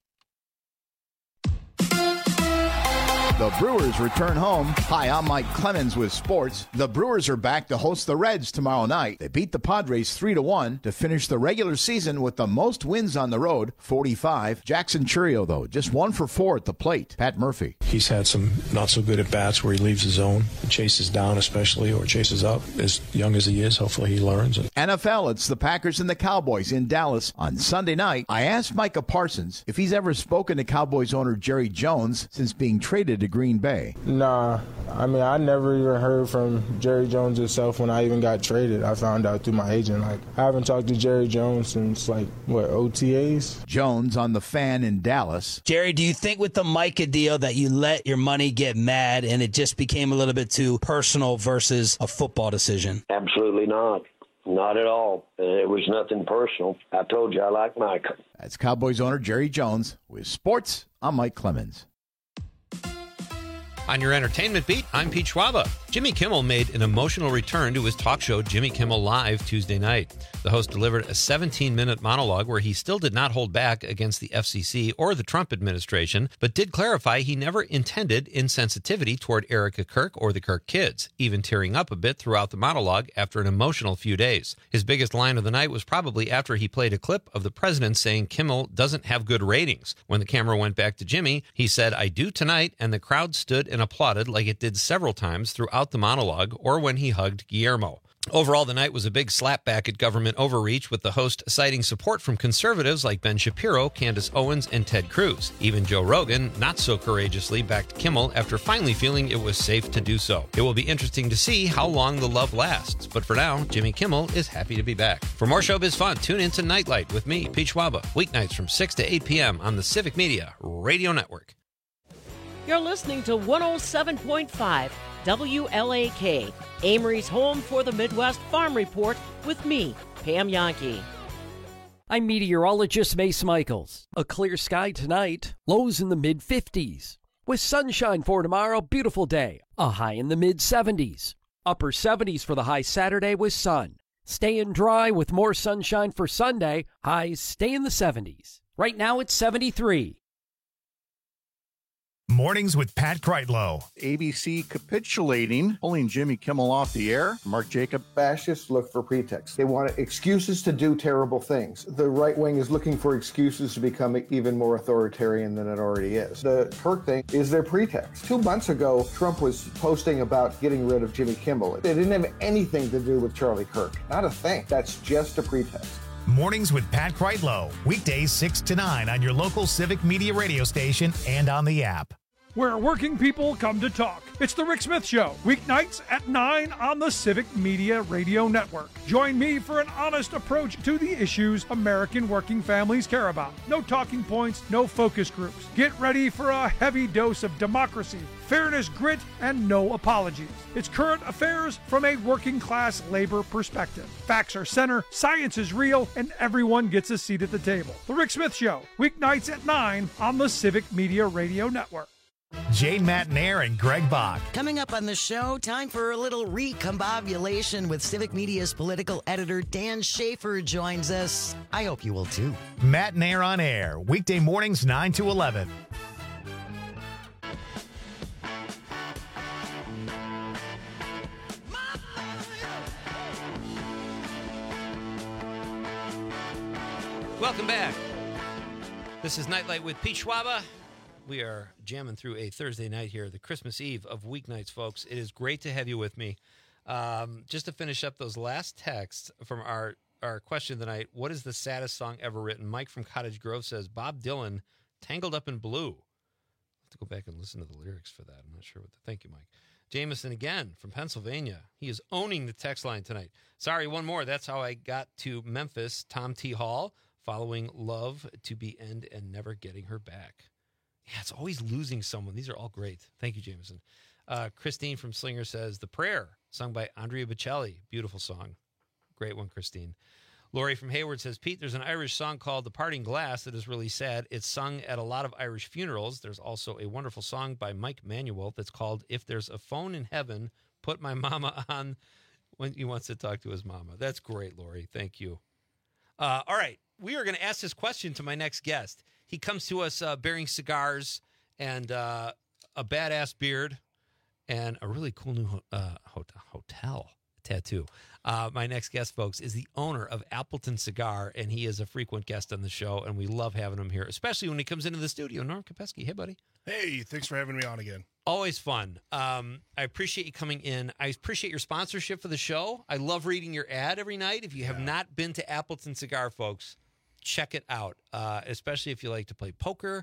Speaker 5: The Brewers return home. Hi, I'm Mike Clemens with sports. The Brewers are back to host the Reds tomorrow night. They beat the Padres 3-1 to finish the regular season with the most wins on the road, 45. Jackson Chourio, though, just 1 for 4 at the plate. Pat Murphy.
Speaker 7: He's had some not so good at bats where he leaves his zone and chases down especially, or chases up. As young as he is, hopefully he learns.
Speaker 5: NFL, it's the Packers and the Cowboys in Dallas on Sunday night. I asked Micah Parsons if he's ever spoken to Cowboys owner Jerry Jones since being traded to Green Bay.
Speaker 9: Nah, I mean, I never even heard from Jerry Jones himself when I even got traded. I found out through my agent. I haven't talked to Jerry Jones since, OTAs?
Speaker 5: Jones on the Fan in Dallas.
Speaker 10: Jerry, do you think with the Micah deal that you let your money get mad and it just became a little bit too personal versus a football decision?
Speaker 11: Absolutely not. Not at all. It was nothing personal. I told you I like Micah.
Speaker 5: That's Cowboys owner Jerry Jones. With sports, I'm Mike Clemens.
Speaker 19: On your entertainment beat, I'm Pete Schwaba. Jimmy Kimmel made an emotional return to his talk show Jimmy Kimmel Live Tuesday night. The host delivered a 17-minute monologue where he still did not hold back against the FCC or the Trump administration, but did clarify he never intended insensitivity toward Erica Kirk or the Kirk kids, even tearing up a bit throughout the monologue after an emotional few days. His biggest line of the night was probably after he played a clip of the president saying Kimmel doesn't have good ratings. When the camera went back to Jimmy, he said, "I do tonight," and the crowd stood and applauded like it did several times throughout the monologue or when he hugged Guillermo. Overall, the night was a big slapback at government overreach, with the host citing support from conservatives like Ben Shapiro, Candace Owens, and Ted Cruz. Even Joe Rogan, not so courageously, backed Kimmel after finally feeling it was safe to do so. It will be interesting to see how long the love lasts, but for now, Jimmy Kimmel is happy to be back. For more showbiz fun, tune into Nightlight with me, Pete Schwaba, weeknights from 6 to 8 p.m. on the Civic Media Radio Network.
Speaker 12: You're listening to 107.5 WLAK, Amory's home for the Midwest Farm Report with me, Pam Yankee.
Speaker 14: I'm meteorologist Mace Michaels. A clear sky tonight, lows in the mid-50s. With sunshine for tomorrow, beautiful day, a high in the mid-70s. Upper 70s for the high Saturday with sun. Staying dry with more sunshine for Sunday, highs stay in the 70s. Right now it's 73.
Speaker 1: Mornings with Pat Kreitlow.
Speaker 28: ABC capitulating, pulling Jimmy Kimmel off the air. Mark Jacob.
Speaker 29: Fascists look for pretexts. They want excuses to do terrible things. The right wing is looking for excuses to become even more authoritarian than it already is. The Kirk thing is their pretext. 2 months ago, Trump was posting about getting rid of Jimmy Kimmel. It didn't have anything to do with Charlie Kirk. Not a thing. That's just a pretext.
Speaker 1: Mornings with Pat Kreitlow. Weekdays 6 to 9 on your local Civic Media radio station and on the app.
Speaker 30: Where working people come to talk. It's The Rick Smith Show, weeknights at 9 on the Civic Media Radio Network. Join me for an honest approach to the issues American working families care about. No talking points, no focus groups. Get ready for a heavy dose of democracy, fairness, grit, and no apologies. It's current affairs from a working class labor perspective. Facts are center, science is real, and everyone gets a seat at the table. The Rick Smith Show, weeknights at 9 on the Civic Media Radio Network.
Speaker 1: Jane Matnair and Greg Bach.
Speaker 8: Coming up on the show, time for a little recombobulation with Civic Media's political editor Dan Schaefer joins us. I hope you will too.
Speaker 1: Matnair on air, weekday mornings 9 to 11.
Speaker 19: Welcome back. This is Nightlight with Pete Schwaba. We are jamming through a Thursday night here, the Christmas Eve of weeknights, folks. It is great to have you with me. Just to finish up those last texts from our question tonight, what is the saddest song ever written? Mike from Cottage Grove says, Bob Dylan, Tangled Up in Blue. I'll have to go back and listen to the lyrics for that. I'm not sure what the... Thank you, Mike. Jameson again from Pennsylvania. He is owning the text line tonight. Sorry, one more. That's how I got to Memphis. Tom T. Hall, following Love to Be End and Never Getting Her Back. Yeah, it's always losing someone. These are all great. Thank you, Jameson. Christine from Slinger says, The Prayer, sung by Andrea Bocelli. Beautiful song. Great one, Christine. Lori from Hayward says, Pete, there's an Irish song called The Parting Glass that is really sad. It's sung at a lot of Irish funerals. There's also a wonderful song by Mike Manuel that's called If There's a Phone in Heaven, Put My Mama on when he wants to talk to his mama. That's great, Lori. Thank you. All right. We are going to ask this question to my next guest. He comes to us bearing cigars and a badass beard and a really cool new hotel tattoo. My next guest, folks, is the owner of Appleton Cigar, and he is a frequent guest on the show, and we love having him here, especially when he comes into the studio. Norm Kopesky, hey, buddy.
Speaker 3: Hey, thanks for having me on again.
Speaker 19: Always fun. I appreciate you coming in. I appreciate your sponsorship for the show. I love reading your ad every night. If you have not been to Appleton Cigar, folks, check it out, especially if you like to play poker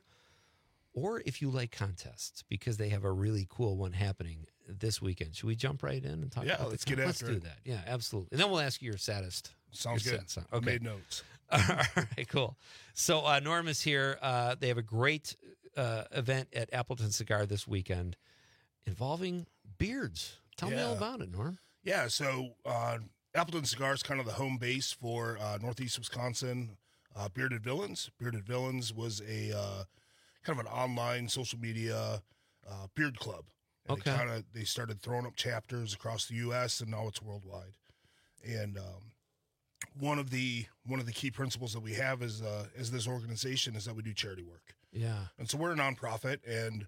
Speaker 19: or if you like contests, because they have a really cool one happening this weekend. Should we jump right in and talk about
Speaker 3: let's get
Speaker 19: Let's
Speaker 3: after
Speaker 19: do
Speaker 3: it.
Speaker 19: that. Yeah, absolutely. And then we'll ask you your saddest.
Speaker 3: Sounds
Speaker 19: your
Speaker 3: good.
Speaker 19: sad song.
Speaker 3: I
Speaker 19: Okay.
Speaker 3: made notes.
Speaker 19: All right, cool. So Norm is here. They have a great event at Appleton Cigar this weekend involving beards. Tell me all about it, Norm.
Speaker 3: Yeah, so Appleton Cigar is kind of the home base for Northeast Wisconsin Bearded Villains. Bearded Villains was a kind of an online social media beard club. And they started throwing up chapters across the U.S. and now it's worldwide. And one of the key principles that we have as this organization is that we do charity work.
Speaker 19: Yeah.
Speaker 3: And so we're a nonprofit, and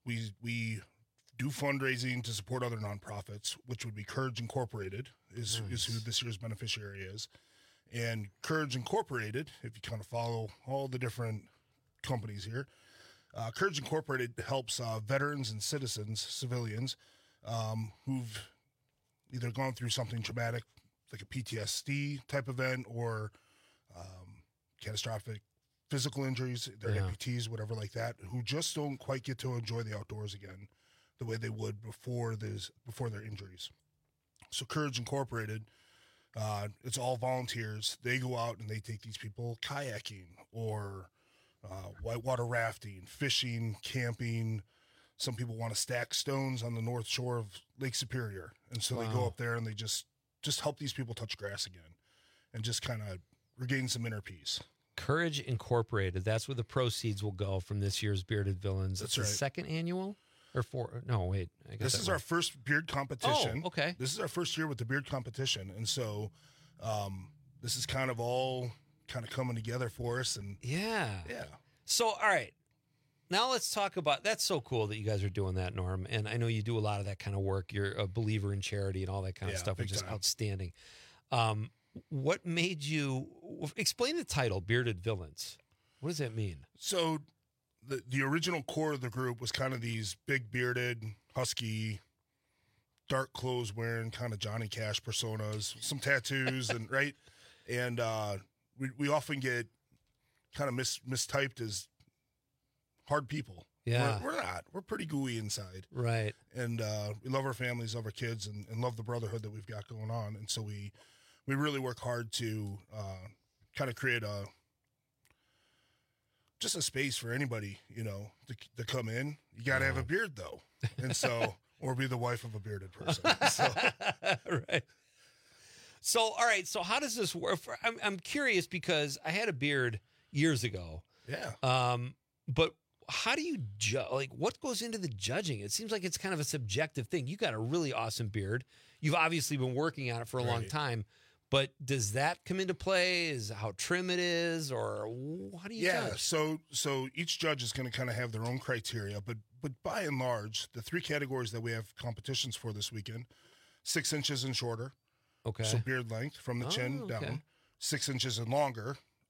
Speaker 3: we do fundraising to support other nonprofits, which would be Courage Incorporated is who this year's beneficiary is. And Courage Incorporated, if you kind of follow all the different companies here, Courage Incorporated helps veterans and civilians who've either gone through something traumatic, like a PTSD type event, or catastrophic physical injuries, they're amputees, whatever like that, who just don't quite get to enjoy the outdoors again the way they would before their injuries. So Courage Incorporated, it's all volunteers. They go out and they take these people kayaking or whitewater rafting, fishing, camping. Some people want to stack stones on the north shore of Lake Superior. And so they go up there and they just help these people touch grass again and just kind of regain some inner peace.
Speaker 19: Courage Incorporated, that's where the proceeds will go from this year's Bearded Villains.
Speaker 3: That's
Speaker 19: it's
Speaker 3: right.
Speaker 19: The second annual? Or four? No, wait.
Speaker 3: This is our first beard competition.
Speaker 19: Oh, okay.
Speaker 3: This is our first year with the beard competition. And so this is kind of all kind of coming together for us. And
Speaker 19: Yeah.
Speaker 3: Yeah.
Speaker 19: So, all right. Now let's talk about, that's so cool that you guys are doing that, Norm. And I know you do a lot of that kind of work. You're a believer in charity and all that kind of stuff, which is outstanding. What made you, explain the title, Bearded Villains. What does that mean?
Speaker 3: So the original core of the group was kind of these big bearded, husky, dark clothes wearing kind of Johnny Cash personas, some tattoos, and right. And we often get kind of mistyped as hard people.
Speaker 19: Yeah.
Speaker 3: We're not. We're pretty gooey inside.
Speaker 19: Right.
Speaker 3: And we love our families, love our kids, and love the brotherhood that we've got going on. And so we really work hard to kind of create just a space for anybody, to come in. You got to have a beard, though. And so, or be the wife of a bearded person. So.
Speaker 19: Right. So, all right. So how does this work? I'm curious because I had a beard years ago.
Speaker 3: Yeah.
Speaker 19: But how do you judge? Like, what goes into the judging? It seems like it's kind of a subjective thing. You got a really awesome beard. You've obviously been working on it for a long time. But does that come into play? Is how trim it is, or how do you judge?
Speaker 3: So each judge is going to kind of have their own criteria, but by and large, the three categories that we have competitions for this weekend: 6 inches and shorter,
Speaker 19: okay,
Speaker 3: so beard length from the chin down; 6 inches and longer,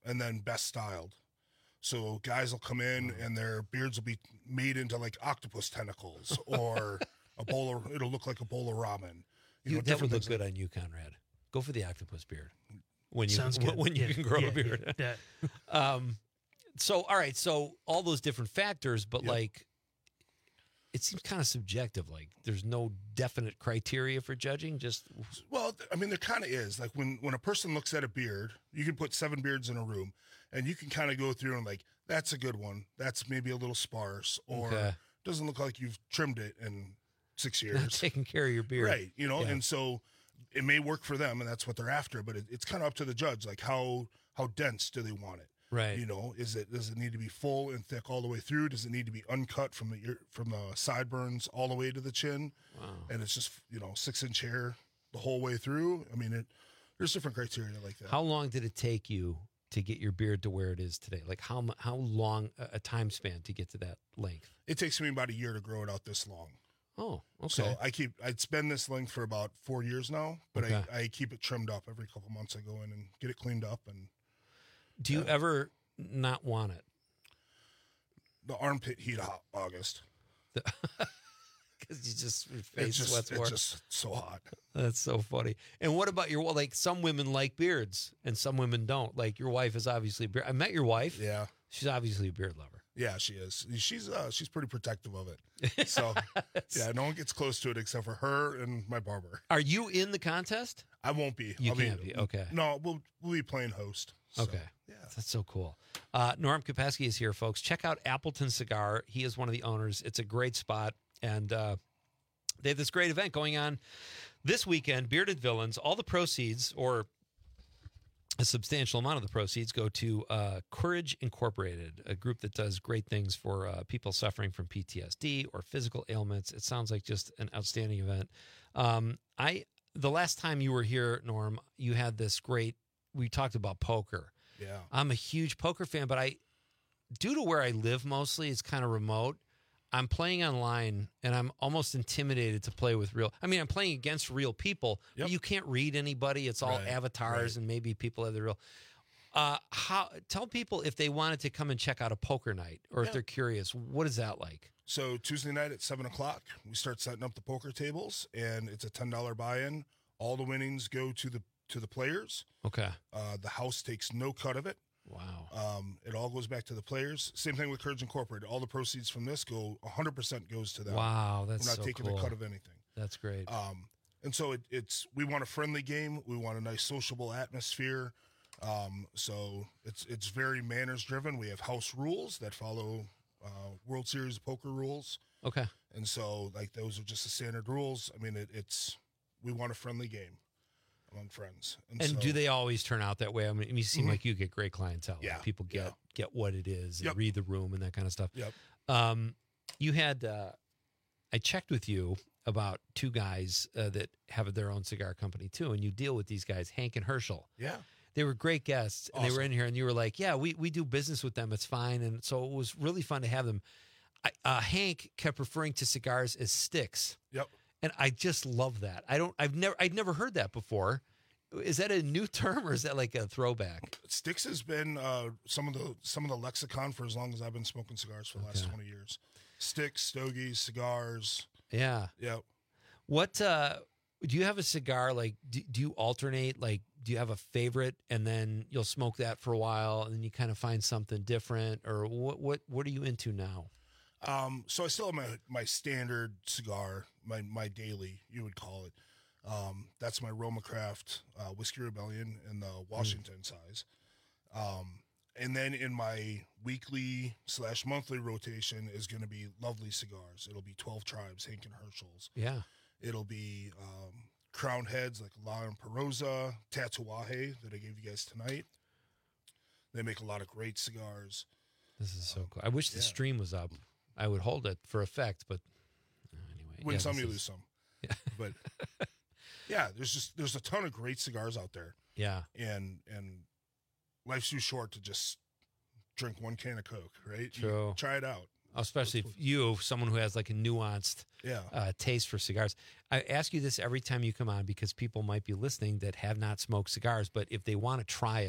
Speaker 3: and then best styled. So guys will come in and their beards will be made into like octopus tentacles or it'll look like a bowl of ramen.
Speaker 19: That would look good on you, Conrad. Go for the octopus beard when you
Speaker 20: Sounds good.
Speaker 19: when you can grow a beard.
Speaker 20: Yeah.
Speaker 19: So all right, so all those different factors, but like it seems kind of subjective. Like there's no definite criteria for judging.
Speaker 3: Well, I mean, there kind of is. Like when a person looks at a beard, you can put 7 beards in a room, and you can kind of go through and like, that's a good one. That's maybe a little sparse, or doesn't look like you've trimmed it in 6 years.
Speaker 19: Not taking care of your beard,
Speaker 3: right? And so it may work for them, and that's what they're after. But it's kind of up to the judge. Like how dense do they want it?
Speaker 19: Right.
Speaker 3: Does it need to be full and thick all the way through? Does it need to be uncut from the sideburns all the way to the chin?
Speaker 19: Wow.
Speaker 3: And it's just 6-inch hair the whole way through. I mean, there's different criteria like that.
Speaker 19: How long did it take you to get your beard to where it is today? Like how long a time span to get to that length?
Speaker 3: It takes me about a year to grow it out this long.
Speaker 19: Oh, okay.
Speaker 3: So it's been this length for about 4 years now, but I keep it trimmed up every couple months. I go in and get it cleaned up. And
Speaker 19: do you ever not want it?
Speaker 3: The armpit heat of August.
Speaker 19: Because your face sweats more.
Speaker 3: It's just so hot.
Speaker 19: That's so funny. And what about some women like beards and some women don't. Like your wife is obviously I met your wife.
Speaker 3: Yeah.
Speaker 19: She's obviously a beard lover.
Speaker 3: Yeah, she is. She's pretty protective of it. So yeah, no one gets close to it except for her and my barber.
Speaker 19: Are you in the contest?
Speaker 3: I won't be.
Speaker 19: You can't be. Okay.
Speaker 3: No, we'll be playing host. So,
Speaker 19: okay.
Speaker 3: Yeah.
Speaker 19: That's so cool. Norm Kopeski is here, folks. Check out Appleton Cigar. He is one of the owners. It's a great spot. And they have this great event going on this weekend, Bearded Villains. All the proceeds, or a substantial amount of the proceeds, go to Courage Incorporated, a group that does great things for people suffering from PTSD or physical ailments. It sounds like just an outstanding event. The last time you were here, Norm, you had this we talked about poker.
Speaker 3: Yeah.
Speaker 19: I'm a huge poker fan, but due to where I live mostly, it's kind of remote. I'm playing online, and I'm almost intimidated to play with I'm playing against real people, but you can't read anybody. It's all avatars, and maybe people have the real. Tell people if they wanted to come and check out a poker night, or if they're curious, what is that like?
Speaker 3: So Tuesday night at 7:00, we start setting up the poker tables, and it's a $10 buy-in. All the winnings go to the players.
Speaker 19: Okay.
Speaker 3: The house takes no cut of it.
Speaker 19: Wow.
Speaker 3: It all goes back to the players. Same thing with Courage Incorporated. All the proceeds from this 100% goes to them.
Speaker 19: Wow, that's
Speaker 3: We're not
Speaker 19: so
Speaker 3: taking
Speaker 19: cool.
Speaker 3: a cut of anything.
Speaker 19: That's great.
Speaker 3: And so we want a friendly game. We want a nice sociable atmosphere. So it's very manners driven. We have house rules that follow World Series of Poker rules.
Speaker 19: Okay.
Speaker 3: And so those are just the standard rules. I mean, we want a friendly game among friends.
Speaker 19: And
Speaker 3: so,
Speaker 19: do they always turn out that way? I mean, you seem like you get great clientele.
Speaker 3: Yeah.
Speaker 19: Like people get what it is and
Speaker 3: Yep.
Speaker 19: read the room and that kind of stuff.
Speaker 3: Yep.
Speaker 19: You had, I checked with you about two guys that have their own cigar company too, and you deal with these guys, Hank and Herschel.
Speaker 3: Yeah.
Speaker 19: They were great guests, and
Speaker 3: Awesome.
Speaker 19: they were in here, and you were like, yeah, we do business with them. It's fine. And so it was really fun to have them. Hank kept referring to cigars as sticks.
Speaker 3: Yep.
Speaker 19: And I just love that. I'd never heard that before. Is that a new term, or is that like a throwback?
Speaker 3: Sticks has been some of the lexicon for as long as I've been smoking cigars for the last 20 years. Sticks, stogies, cigars.
Speaker 19: Yeah.
Speaker 3: Yep.
Speaker 19: What do you have a cigar like? Do you alternate? Like, do you have a favorite, and then you'll smoke that for a while, and then you kind of find something different, or what are you into now?
Speaker 3: So I still have my standard cigar, my daily, you would call it. That's my Roma Craft Whiskey Rebellion in the Washington size. And then in my weekly / monthly rotation is going to be lovely cigars. It'll be 12 Tribes, Hank and Herschel's.
Speaker 19: Yeah.
Speaker 3: It'll be Crown Heads like La Perosa, Tatuaje that I gave you guys tonight. They make a lot of great cigars.
Speaker 19: This is so cool. I wish the stream was up. I would hold it for effect, but anyway.
Speaker 3: Win some, you lose some. Yeah. But yeah, there's a ton of great cigars out there.
Speaker 19: Yeah.
Speaker 3: And life's too short to just drink one can of Coke, right?
Speaker 19: True.
Speaker 3: You try it out.
Speaker 19: Especially if someone who has like a nuanced taste for cigars. I ask you this every time you come on because people might be listening that have not smoked cigars, but if they want to try it,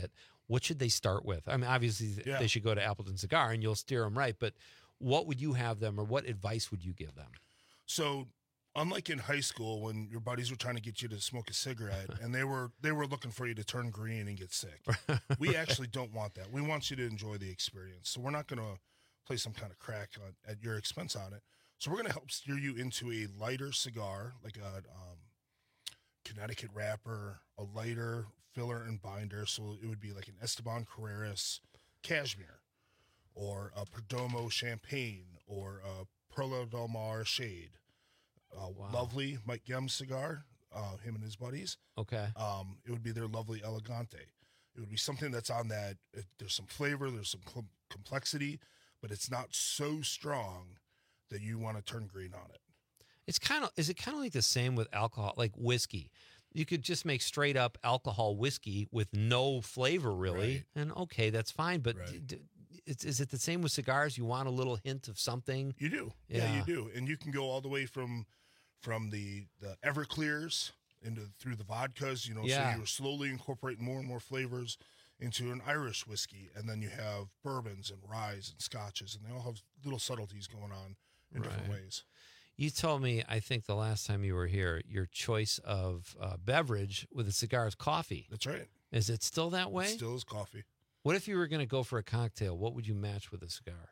Speaker 19: what should they start with? I mean, obviously they should go to Appleton Cigar, and you'll steer them right. But what would you have them, or what advice would you give them?
Speaker 3: So, unlike in high school when your buddies were trying to get you to smoke a cigarette and they were looking for you to turn green and get sick, we actually don't want that. We want you to enjoy the experience. So we're not going to play some kind of crack at your expense on it. So we're going to help steer you into a lighter cigar, like a Connecticut wrapper, a lighter filler and binder. So it would be like an Esteban Carreras Cashmere, or a Perdomo Champagne, or a Perla Del Mar Shade. Lovely Mike Gem cigar, him and his buddies.
Speaker 19: Okay.
Speaker 3: It would be their lovely Elegante. It would be something that's on that. There's some flavor, there's some complexity, but it's not so strong that you want to turn green on it.
Speaker 19: Is it kind of like the same with alcohol, like whiskey? You could just make straight up alcohol whiskey with no flavor, really, and okay, that's fine. But is it the same with cigars? You want a little hint of something?
Speaker 3: You do, yeah, you do, and you can go all the way from the Everclears through the vodkas. So you're slowly incorporating more and more flavors into an Irish whiskey, and then you have bourbons and ryes and scotches, and they all have little subtleties going on in different ways.
Speaker 19: You told me, I think the last time you were here, your choice of beverage with a cigar is coffee.
Speaker 3: That's right.
Speaker 19: Is it still that way?
Speaker 3: It still is coffee.
Speaker 19: What if you were going to go for a cocktail? What would you match with a cigar?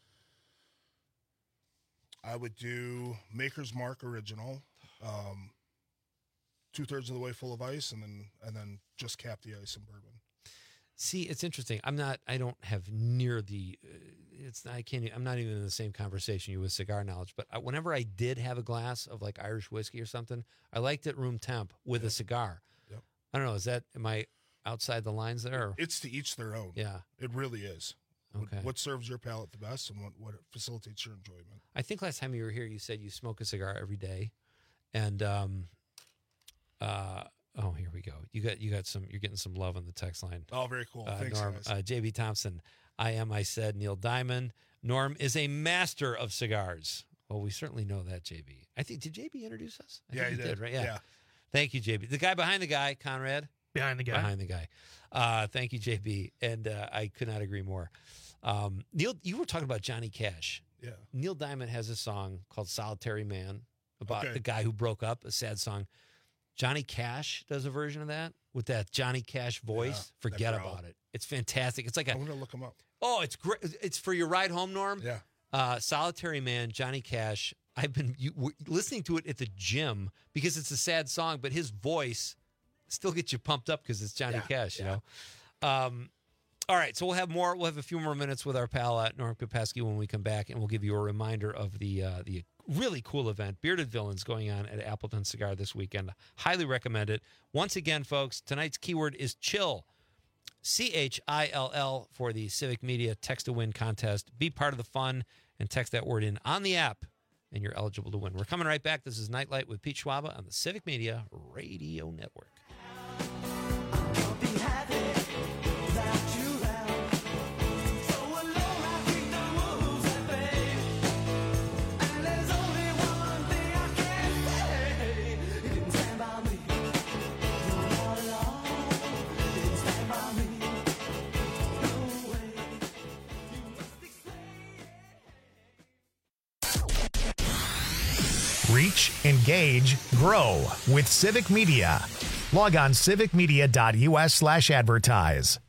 Speaker 3: I would do Maker's Mark Original, 2/3 of the way full of ice, and then just cap the ice in bourbon.
Speaker 19: See, it's interesting. I don't have near the. I'm not even in the same conversation you with cigar knowledge. But whenever I did have a glass of like Irish whiskey or something, I liked it room temp with a cigar.
Speaker 3: Yep.
Speaker 19: I don't know. Am I outside the lines there? Or?
Speaker 3: It's to each their own.
Speaker 19: Yeah,
Speaker 3: it really is.
Speaker 19: Okay.
Speaker 3: What serves your palate the best, and what facilitates your enjoyment?
Speaker 19: I think last time you were here, you said you smoke a cigar every day, and oh, here we go. You're getting some love on the text line.
Speaker 3: Oh, very cool. Thanks,
Speaker 19: Norm,
Speaker 3: guys.
Speaker 19: JB Thompson. I said Neil Diamond. Norm is a master of cigars. Well, we certainly know that, JB. Did JB introduce us? I think he did, right? Yeah. Thank you, JB. The guy behind the guy, Conrad.
Speaker 20: Behind the guy.
Speaker 19: Behind the guy. Thank you, JB. And I could not agree more. Neil, you were talking about Johnny Cash.
Speaker 3: Yeah.
Speaker 19: Neil Diamond has a song called Solitary Man about a guy who broke up, a sad song. Johnny Cash does a version of that with that Johnny Cash voice. Forget about it. It's fantastic. It's like
Speaker 3: I'm going to look him up.
Speaker 19: Oh, it's great. It's for your ride home, Norm.
Speaker 3: Yeah.
Speaker 19: Solitary Man, Johnny Cash. I've been listening to it at the gym because it's a sad song, but his voice still gets you pumped up because it's Johnny Cash, you know. All right, so we'll have more. We'll have a few more minutes with our pal Norm Kopesky when we come back, and we'll give you a reminder of the really cool event, Bearded Villains, going on at Appleton Cigar this weekend. Highly recommend it. Once again, folks, tonight's keyword is chill. CHILL for the Civic Media Text to Win contest. Be part of the fun and text that word in on the app, and you're eligible to win. We're coming right back. This is Nightlight with Pete Schwaba on the Civic Media Radio Network.
Speaker 1: Reach, engage, grow with Civic Media. Log on civicmedia.us/advertise.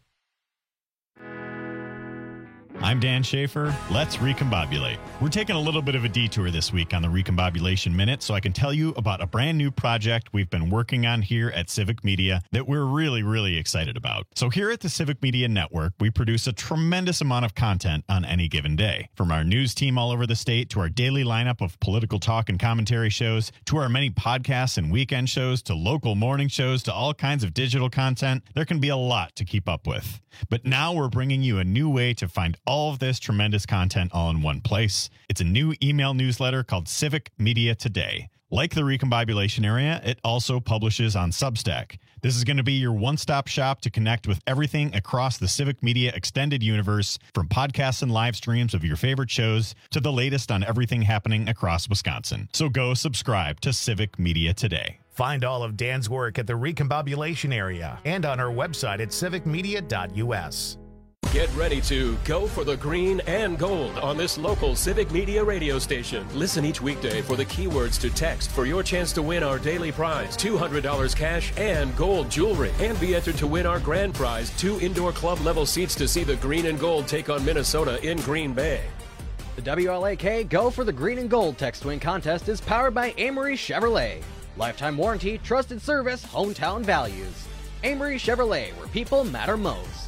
Speaker 4: I'm Dan Schaefer. Let's recombobulate. We're taking a little bit of a detour this week on the Recombobulation Minute so I can tell you about a brand new project we've been working on here at Civic Media that we're really, really excited about. So here at the Civic Media Network, we produce a tremendous amount of content on any given day. From our news team all over the state to our daily lineup of political talk and commentary shows to our many podcasts and weekend shows to local morning shows to all kinds of digital content, there can be a lot to keep up with. But now we're bringing you a new way to find all of this tremendous content all in one place. It's a new email newsletter called Civic Media Today. Like the Recombobulation area, it also publishes on Substack. This is going to be your one-stop shop to connect with everything across the Civic Media extended universe, from podcasts and live streams of your favorite shows to the latest on everything happening across Wisconsin. So go subscribe to Civic Media Today.
Speaker 1: Find all of Dan's work at the Recombobulation area and on our website at civicmedia.us.
Speaker 15: Get ready to go for the green and gold on this local Civic Media radio station. Listen each weekday for the keywords to text for your chance to win our daily prize, $200 cash and gold jewelry. And be entered to win our grand prize, 2 indoor club level seats to see the green and gold take on Minnesota in Green Bay.
Speaker 16: The WLAK Go for the Green and Gold text win contest is powered by Amory Chevrolet. Lifetime warranty, trusted service, hometown values. Amory Chevrolet, where people matter most.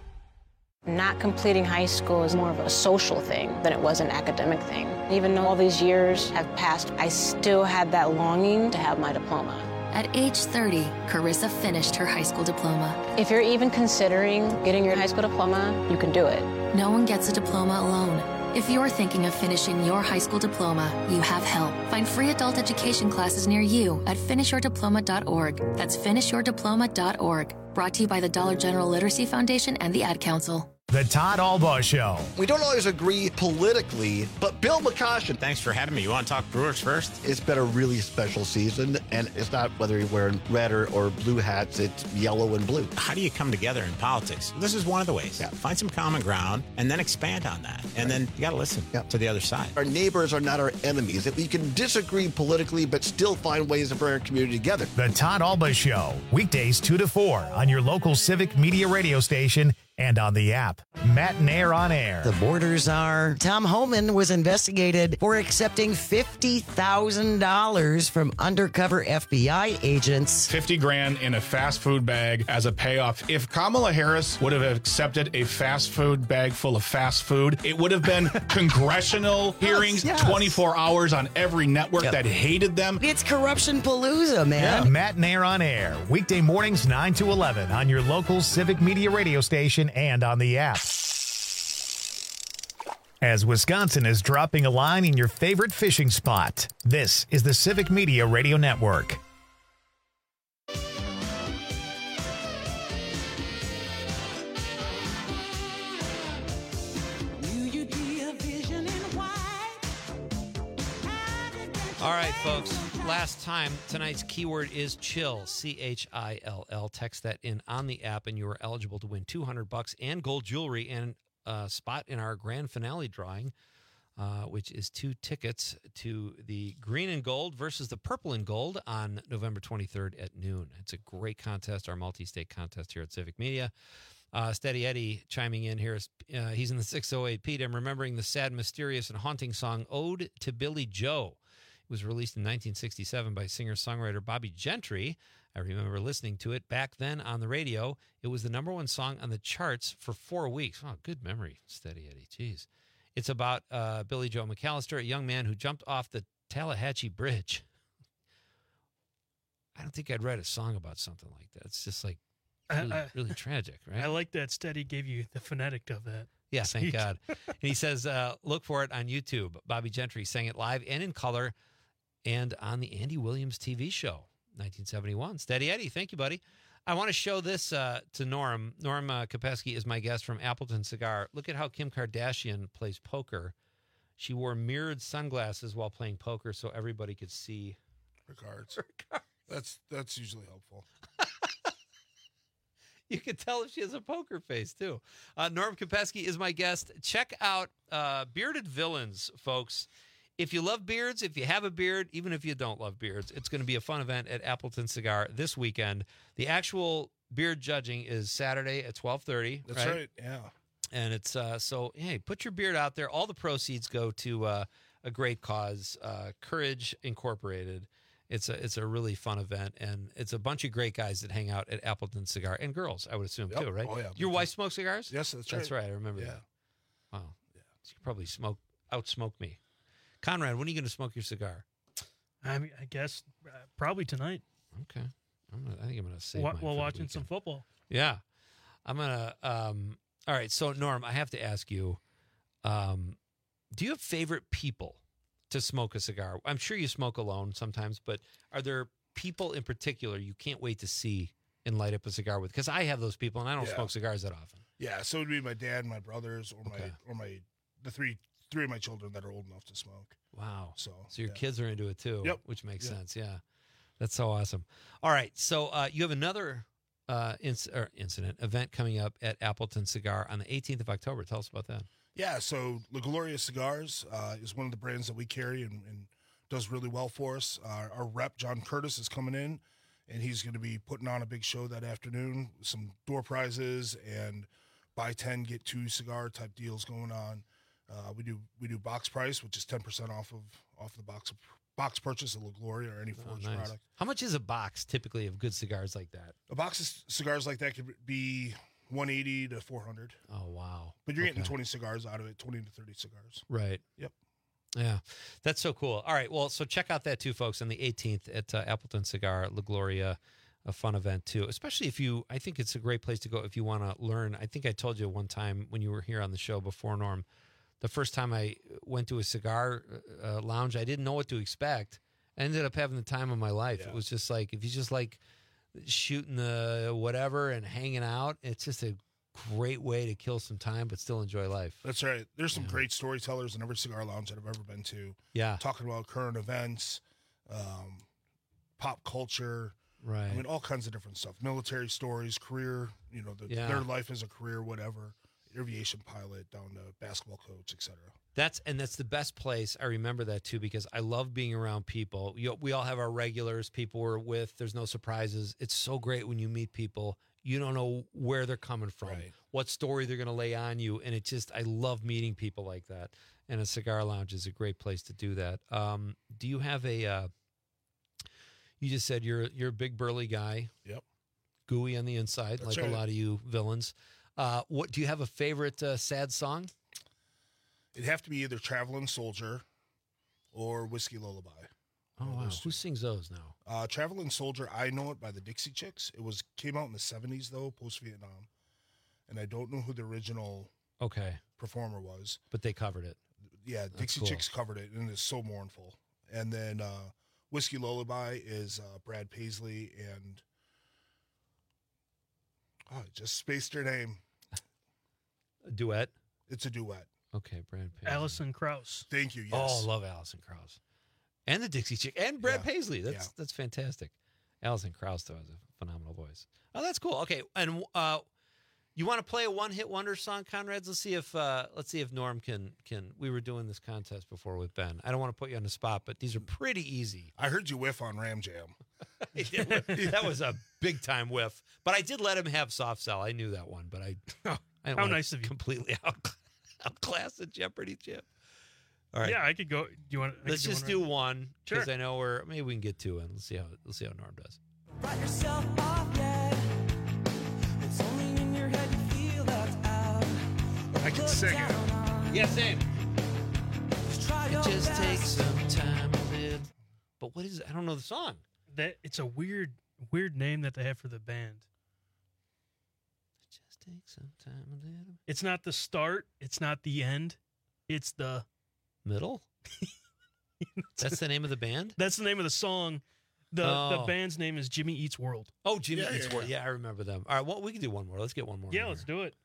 Speaker 17: Not completing high school is more of a social thing than it was an academic thing. Even though all these years have passed, I still had that longing to have my diploma.
Speaker 18: At age 30, Carissa finished her high school diploma.
Speaker 17: If you're even considering getting your high school diploma, you can do it.
Speaker 18: No one gets a diploma alone. If you're thinking of finishing your high school diploma, you have help. Find free adult education classes near you at finishyourdiploma.org. That's finishyourdiploma.org. Brought to you by the Dollar General Literacy Foundation and the Ad Council.
Speaker 1: The Todd Albaugh Show.
Speaker 13: We don't always agree politically, but Bill McCoshen.
Speaker 21: Thanks for having me. You want to talk Brewers first?
Speaker 13: It's been a really special season, and it's not whether you're wearing red or blue hats, it's yellow and blue.
Speaker 21: How do you come together in politics? This is one of the ways. Yeah. Find some common ground and then expand on that. And then you got to listen to the other side.
Speaker 13: Our neighbors are not our enemies. That we can disagree politically, but still find ways to bring our community together.
Speaker 1: The Todd Albaugh Show. Weekdays 2 to 4 on your local Civic Media radio station and on the app. Matt and Air on Air.
Speaker 8: The borders are. Tom Homan was investigated for accepting $50,000 from undercover FBI agents.
Speaker 22: $50,000 in a fast food bag as a payoff. If Kamala Harris would have accepted a fast food bag full of fast food, it would have been congressional hearings, 24 hours on every network that hated them.
Speaker 8: It's corruption palooza, man.
Speaker 1: Yeah. Matt and Air on Air. Weekday mornings 9 to 11 on your local Civic Media radio station and on the app. As Wisconsin is dropping a line in your favorite fishing spot, this is the Civic Media Radio Network.
Speaker 19: All right, folks. Last time, tonight's keyword is chill, CHILL. Text that in on the app, and you are eligible to win $200 and gold jewelry and a spot in our grand finale drawing, which is 2 tickets to the green and gold versus the purple and gold on November 23rd at noon. It's a great contest, our multi-state contest here at Civic Media. Steady Eddie chiming in here. He's in the 608. Pete, I'm remembering the sad, mysterious, and haunting song Ode to Billy Joe. It was released in 1967 by singer-songwriter Bobby Gentry. I remember listening to it back then on the radio. It was the #1 song on the charts for 4 weeks. Oh, good memory, Steady Eddie. Jeez. It's about Billy Joe McAllister, a young man who jumped off the Tallahatchie Bridge. I don't think I'd write a song about something like that. It's just like really tragic, right?
Speaker 20: I like that Steady gave you the phonetic of that.
Speaker 19: Yeah, thank God. And he says, look for it on YouTube. Bobby Gentry sang it live and in color and on the Andy Williams TV show, 1971. Steady Eddie, thank you, buddy. I want to show this to Norm. Norm Kopeski is my guest from Appleton Cigar. Look at how Kim Kardashian plays poker. She wore mirrored sunglasses while playing poker so everybody could see
Speaker 3: her cards. That's usually helpful.
Speaker 19: You can tell if she has a poker face, too. Norm Kopeski is my guest. Check out Bearded Villains, folks. If you love beards, if you have a beard, even if you don't love beards, it's going to be a fun event at Appleton Cigar this weekend. The actual beard judging is Saturday at 12:30.
Speaker 3: That's right, yeah.
Speaker 19: And it's so, hey, put your beard out there. All the proceeds go to a great cause, Courage Incorporated. It's a really fun event, and it's a bunch of great guys that hang out at Appleton Cigar, and girls, I would assume, too, right?
Speaker 3: Oh, yeah.
Speaker 19: Your wife smokes cigars?
Speaker 3: Yes, that's right.
Speaker 19: That's right. I remember that. Wow. Yeah. So you probably outsmoke me. Conrad, when are you going to smoke your cigar?
Speaker 20: I guess probably tonight.
Speaker 19: Okay. I think I'm going to save
Speaker 20: mine while watching some football.
Speaker 19: Yeah. I'm going to all right, so Norm, I have to ask you, do you have favorite people to smoke a cigar? I'm sure you smoke alone sometimes, but are there people in particular you can't wait to see and light up a cigar with? Because I have those people, and I don't smoke cigars that often.
Speaker 3: Yeah, so it would be my dad, my brothers, or the three of my children that are old enough to smoke.
Speaker 19: Wow.
Speaker 3: So
Speaker 19: your kids are into it too,
Speaker 3: Yep.
Speaker 19: which makes sense. Yeah. That's so awesome. All right, so you have another event coming up at Appleton Cigar on the 18th of October. Tell us about that.
Speaker 3: Yeah, so La Gloria Cigars is one of the brands that we carry and does really well for us. Our rep, John Curtis, is coming in, and he's going to be putting on a big show that afternoon, some door prizes and buy 10, get 2 cigar type deals going on. We do box price, which is 10% off the box purchase of La Gloria or any Forge product.
Speaker 19: How much is a box typically of good cigars like that?
Speaker 3: A box of cigars like that could be $180 to $400.
Speaker 19: Oh, wow.
Speaker 3: But you're getting 20 cigars out of it, 20 to 30 cigars.
Speaker 19: Right.
Speaker 3: Yep.
Speaker 19: Yeah, that's so cool. All right, well, so check out that too, folks, on the 18th at Appleton Cigar, La Gloria, a fun event too, especially I think it's a great place to go if you want to learn. I think I told you one time when you were here on the show before, Norm, the first time I went to a cigar lounge, I didn't know what to expect. I ended up having the time of my life. Yeah. It was just like, if you just like shooting the whatever and hanging out, it's just a great way to kill some time but still enjoy life.
Speaker 3: That's right. There's some great storytellers in every cigar lounge that I've ever been to.
Speaker 19: Yeah.
Speaker 3: Talking about current events, pop culture.
Speaker 19: Right.
Speaker 3: I mean, all kinds of different stuff. Military stories, career, their life as a career, whatever. Aviation pilot down to basketball coach, etc.
Speaker 19: That's the best place. I remember that too because I love being around people. We all have our regulars, people we're with. There's no surprises. It's so great when you meet people. You don't know where they're coming from, what story they're going to lay on you, and I love meeting people like that. And a cigar lounge is a great place to do that. Do you have a? You just said you're a big burly guy.
Speaker 3: Yep.
Speaker 19: Gooey on the inside,
Speaker 3: That's
Speaker 19: like
Speaker 3: right.
Speaker 19: a lot of you villains. What do you have a favorite sad song?
Speaker 3: It'd have to be either Traveling Soldier or Whiskey Lullaby.
Speaker 19: Oh, wow. Who sings those now?
Speaker 3: Traveling Soldier, I know it by the Dixie Chicks. It came out in the 70s, though, post-Vietnam. And I don't know who the original performer was.
Speaker 19: But they covered it.
Speaker 3: Yeah, Dixie Chicks covered it, and it's so mournful. And then Whiskey Lullaby is Brad Paisley and... Oh, I just spaced her name.
Speaker 19: A duet?
Speaker 3: It's a duet.
Speaker 19: Okay, Brad Paisley.
Speaker 20: Alison Krauss.
Speaker 3: Thank you, yes.
Speaker 19: Oh, I love Alison Krauss. And the Dixie Chick. And Brad Paisley. That's fantastic. Alison Krauss, though, has a phenomenal voice. Oh, that's cool. Okay, and you want to play a one-hit wonder song, Conrads? Let's see if Norm can. We were doing this contest before with Ben. I don't want to put you on the spot, but these are pretty easy.
Speaker 3: I heard you whiff on Ram Jam.
Speaker 19: That was a big-time whiff. But I did let him have Soft Cell. I knew that one, but I
Speaker 20: how nice of you.
Speaker 19: Completely outclass the Jeopardy chip. All right.
Speaker 20: Yeah, I could go. Do you want?
Speaker 19: Let's just do one because
Speaker 20: Sure.
Speaker 19: I know maybe we can get two, and let's see how Norm does.
Speaker 2: Write yourself off yet. It's only in your head you feel left out.
Speaker 3: I can sing it.
Speaker 19: Yeah, same.
Speaker 2: It
Speaker 19: just takes some time a little. But what is it? I don't know the song.
Speaker 20: It's a weird name that they have for the band.
Speaker 19: It just takes some time a little.
Speaker 20: It's not the start. It's not the end. It's the
Speaker 19: middle. That's the name of the band?
Speaker 20: That's the name of the song. The band's name is Jimmy Eats World.
Speaker 19: Oh, Jimmy Eats World. Yeah, I remember them. All right, well, we can do one more. Let's get one more.
Speaker 20: Yeah, let's do it.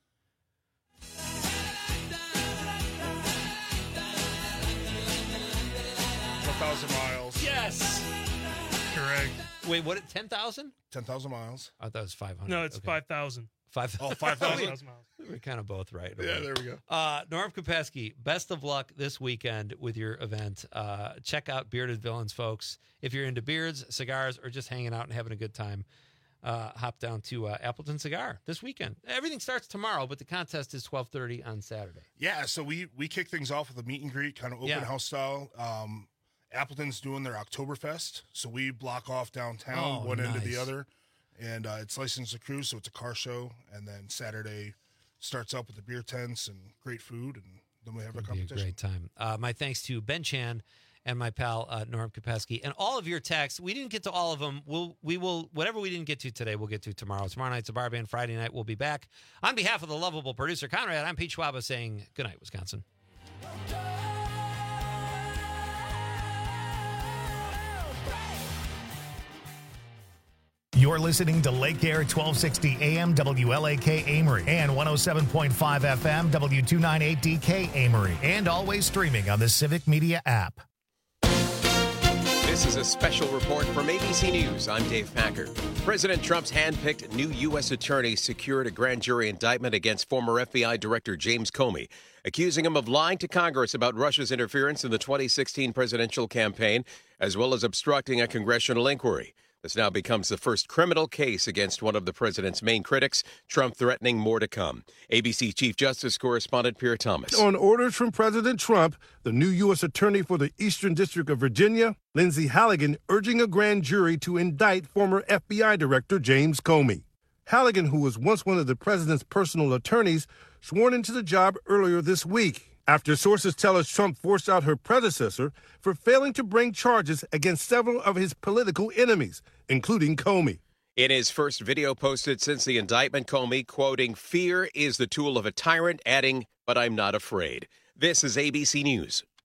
Speaker 3: 1,000 miles.
Speaker 19: Yes.
Speaker 20: Correct.
Speaker 19: Wait, what? 10,000?
Speaker 3: 10,000 miles.
Speaker 19: I thought it was 500.
Speaker 20: No, it's 5,000.
Speaker 19: 5,000.
Speaker 3: Oh, 5,000.
Speaker 19: We're kind of both right.
Speaker 3: Yeah, there we go.
Speaker 19: Norm Kopesky, best of luck this weekend with your event. Check out Bearded Villains, folks. If you're into beards, cigars, or just hanging out and having a good time, hop down to Appleton Cigar this weekend. Everything starts tomorrow, but the contest is 12:30 on Saturday.
Speaker 3: Yeah, so we kick things off with a meet and greet, kind of open house style. Appleton's doing their Oktoberfest, so we block off downtown, one end to the other. And it's licensed to cruise, so it's a car show. And then Saturday starts up with the beer tents and great food, and then we have a competition.
Speaker 19: Be a great time. My thanks to Ben Chan and my pal Norm Kopesky, and all of your texts. We didn't get to all of them. We will whatever we didn't get to today, we'll get to tomorrow. Tomorrow night's a bar band. Friday night we'll be back. On behalf of the lovable producer Conrad, I'm Pete Schwaba saying good night, Wisconsin.
Speaker 1: You're listening to Lake Air 1260 AM WLAK Amory and 107.5 FM W298DK Amory, and always streaming on the Civic Media app.
Speaker 15: This
Speaker 6: This is a special report from ABC News. I'm Dave Packer. President Trump's hand-picked new U.S. attorney secured a grand jury indictment against former FBI Director James Comey, accusing him of lying to Congress about Russia's interference in the 2016 presidential campaign, as well as obstructing a congressional inquiry. This now becomes the first criminal case against one of the president's main critics, Trump threatening more to come. ABC Chief Justice correspondent Pierre Thomas.
Speaker 7: On orders from President Trump, the new U.S. Attorney for the Eastern District of Virginia, Lindsay Halligan, urging a grand jury to indict former FBI Director James Comey. Halligan, who was once one of the president's personal attorneys, sworn into the job earlier this week, after sources tell us Trump forced out her predecessor for failing to bring charges against several of his political enemies, including Comey.
Speaker 6: In his first video posted since the indictment, Comey, quoting, "Fear is the tool of a tyrant," adding, "But I'm not afraid." This is ABC News.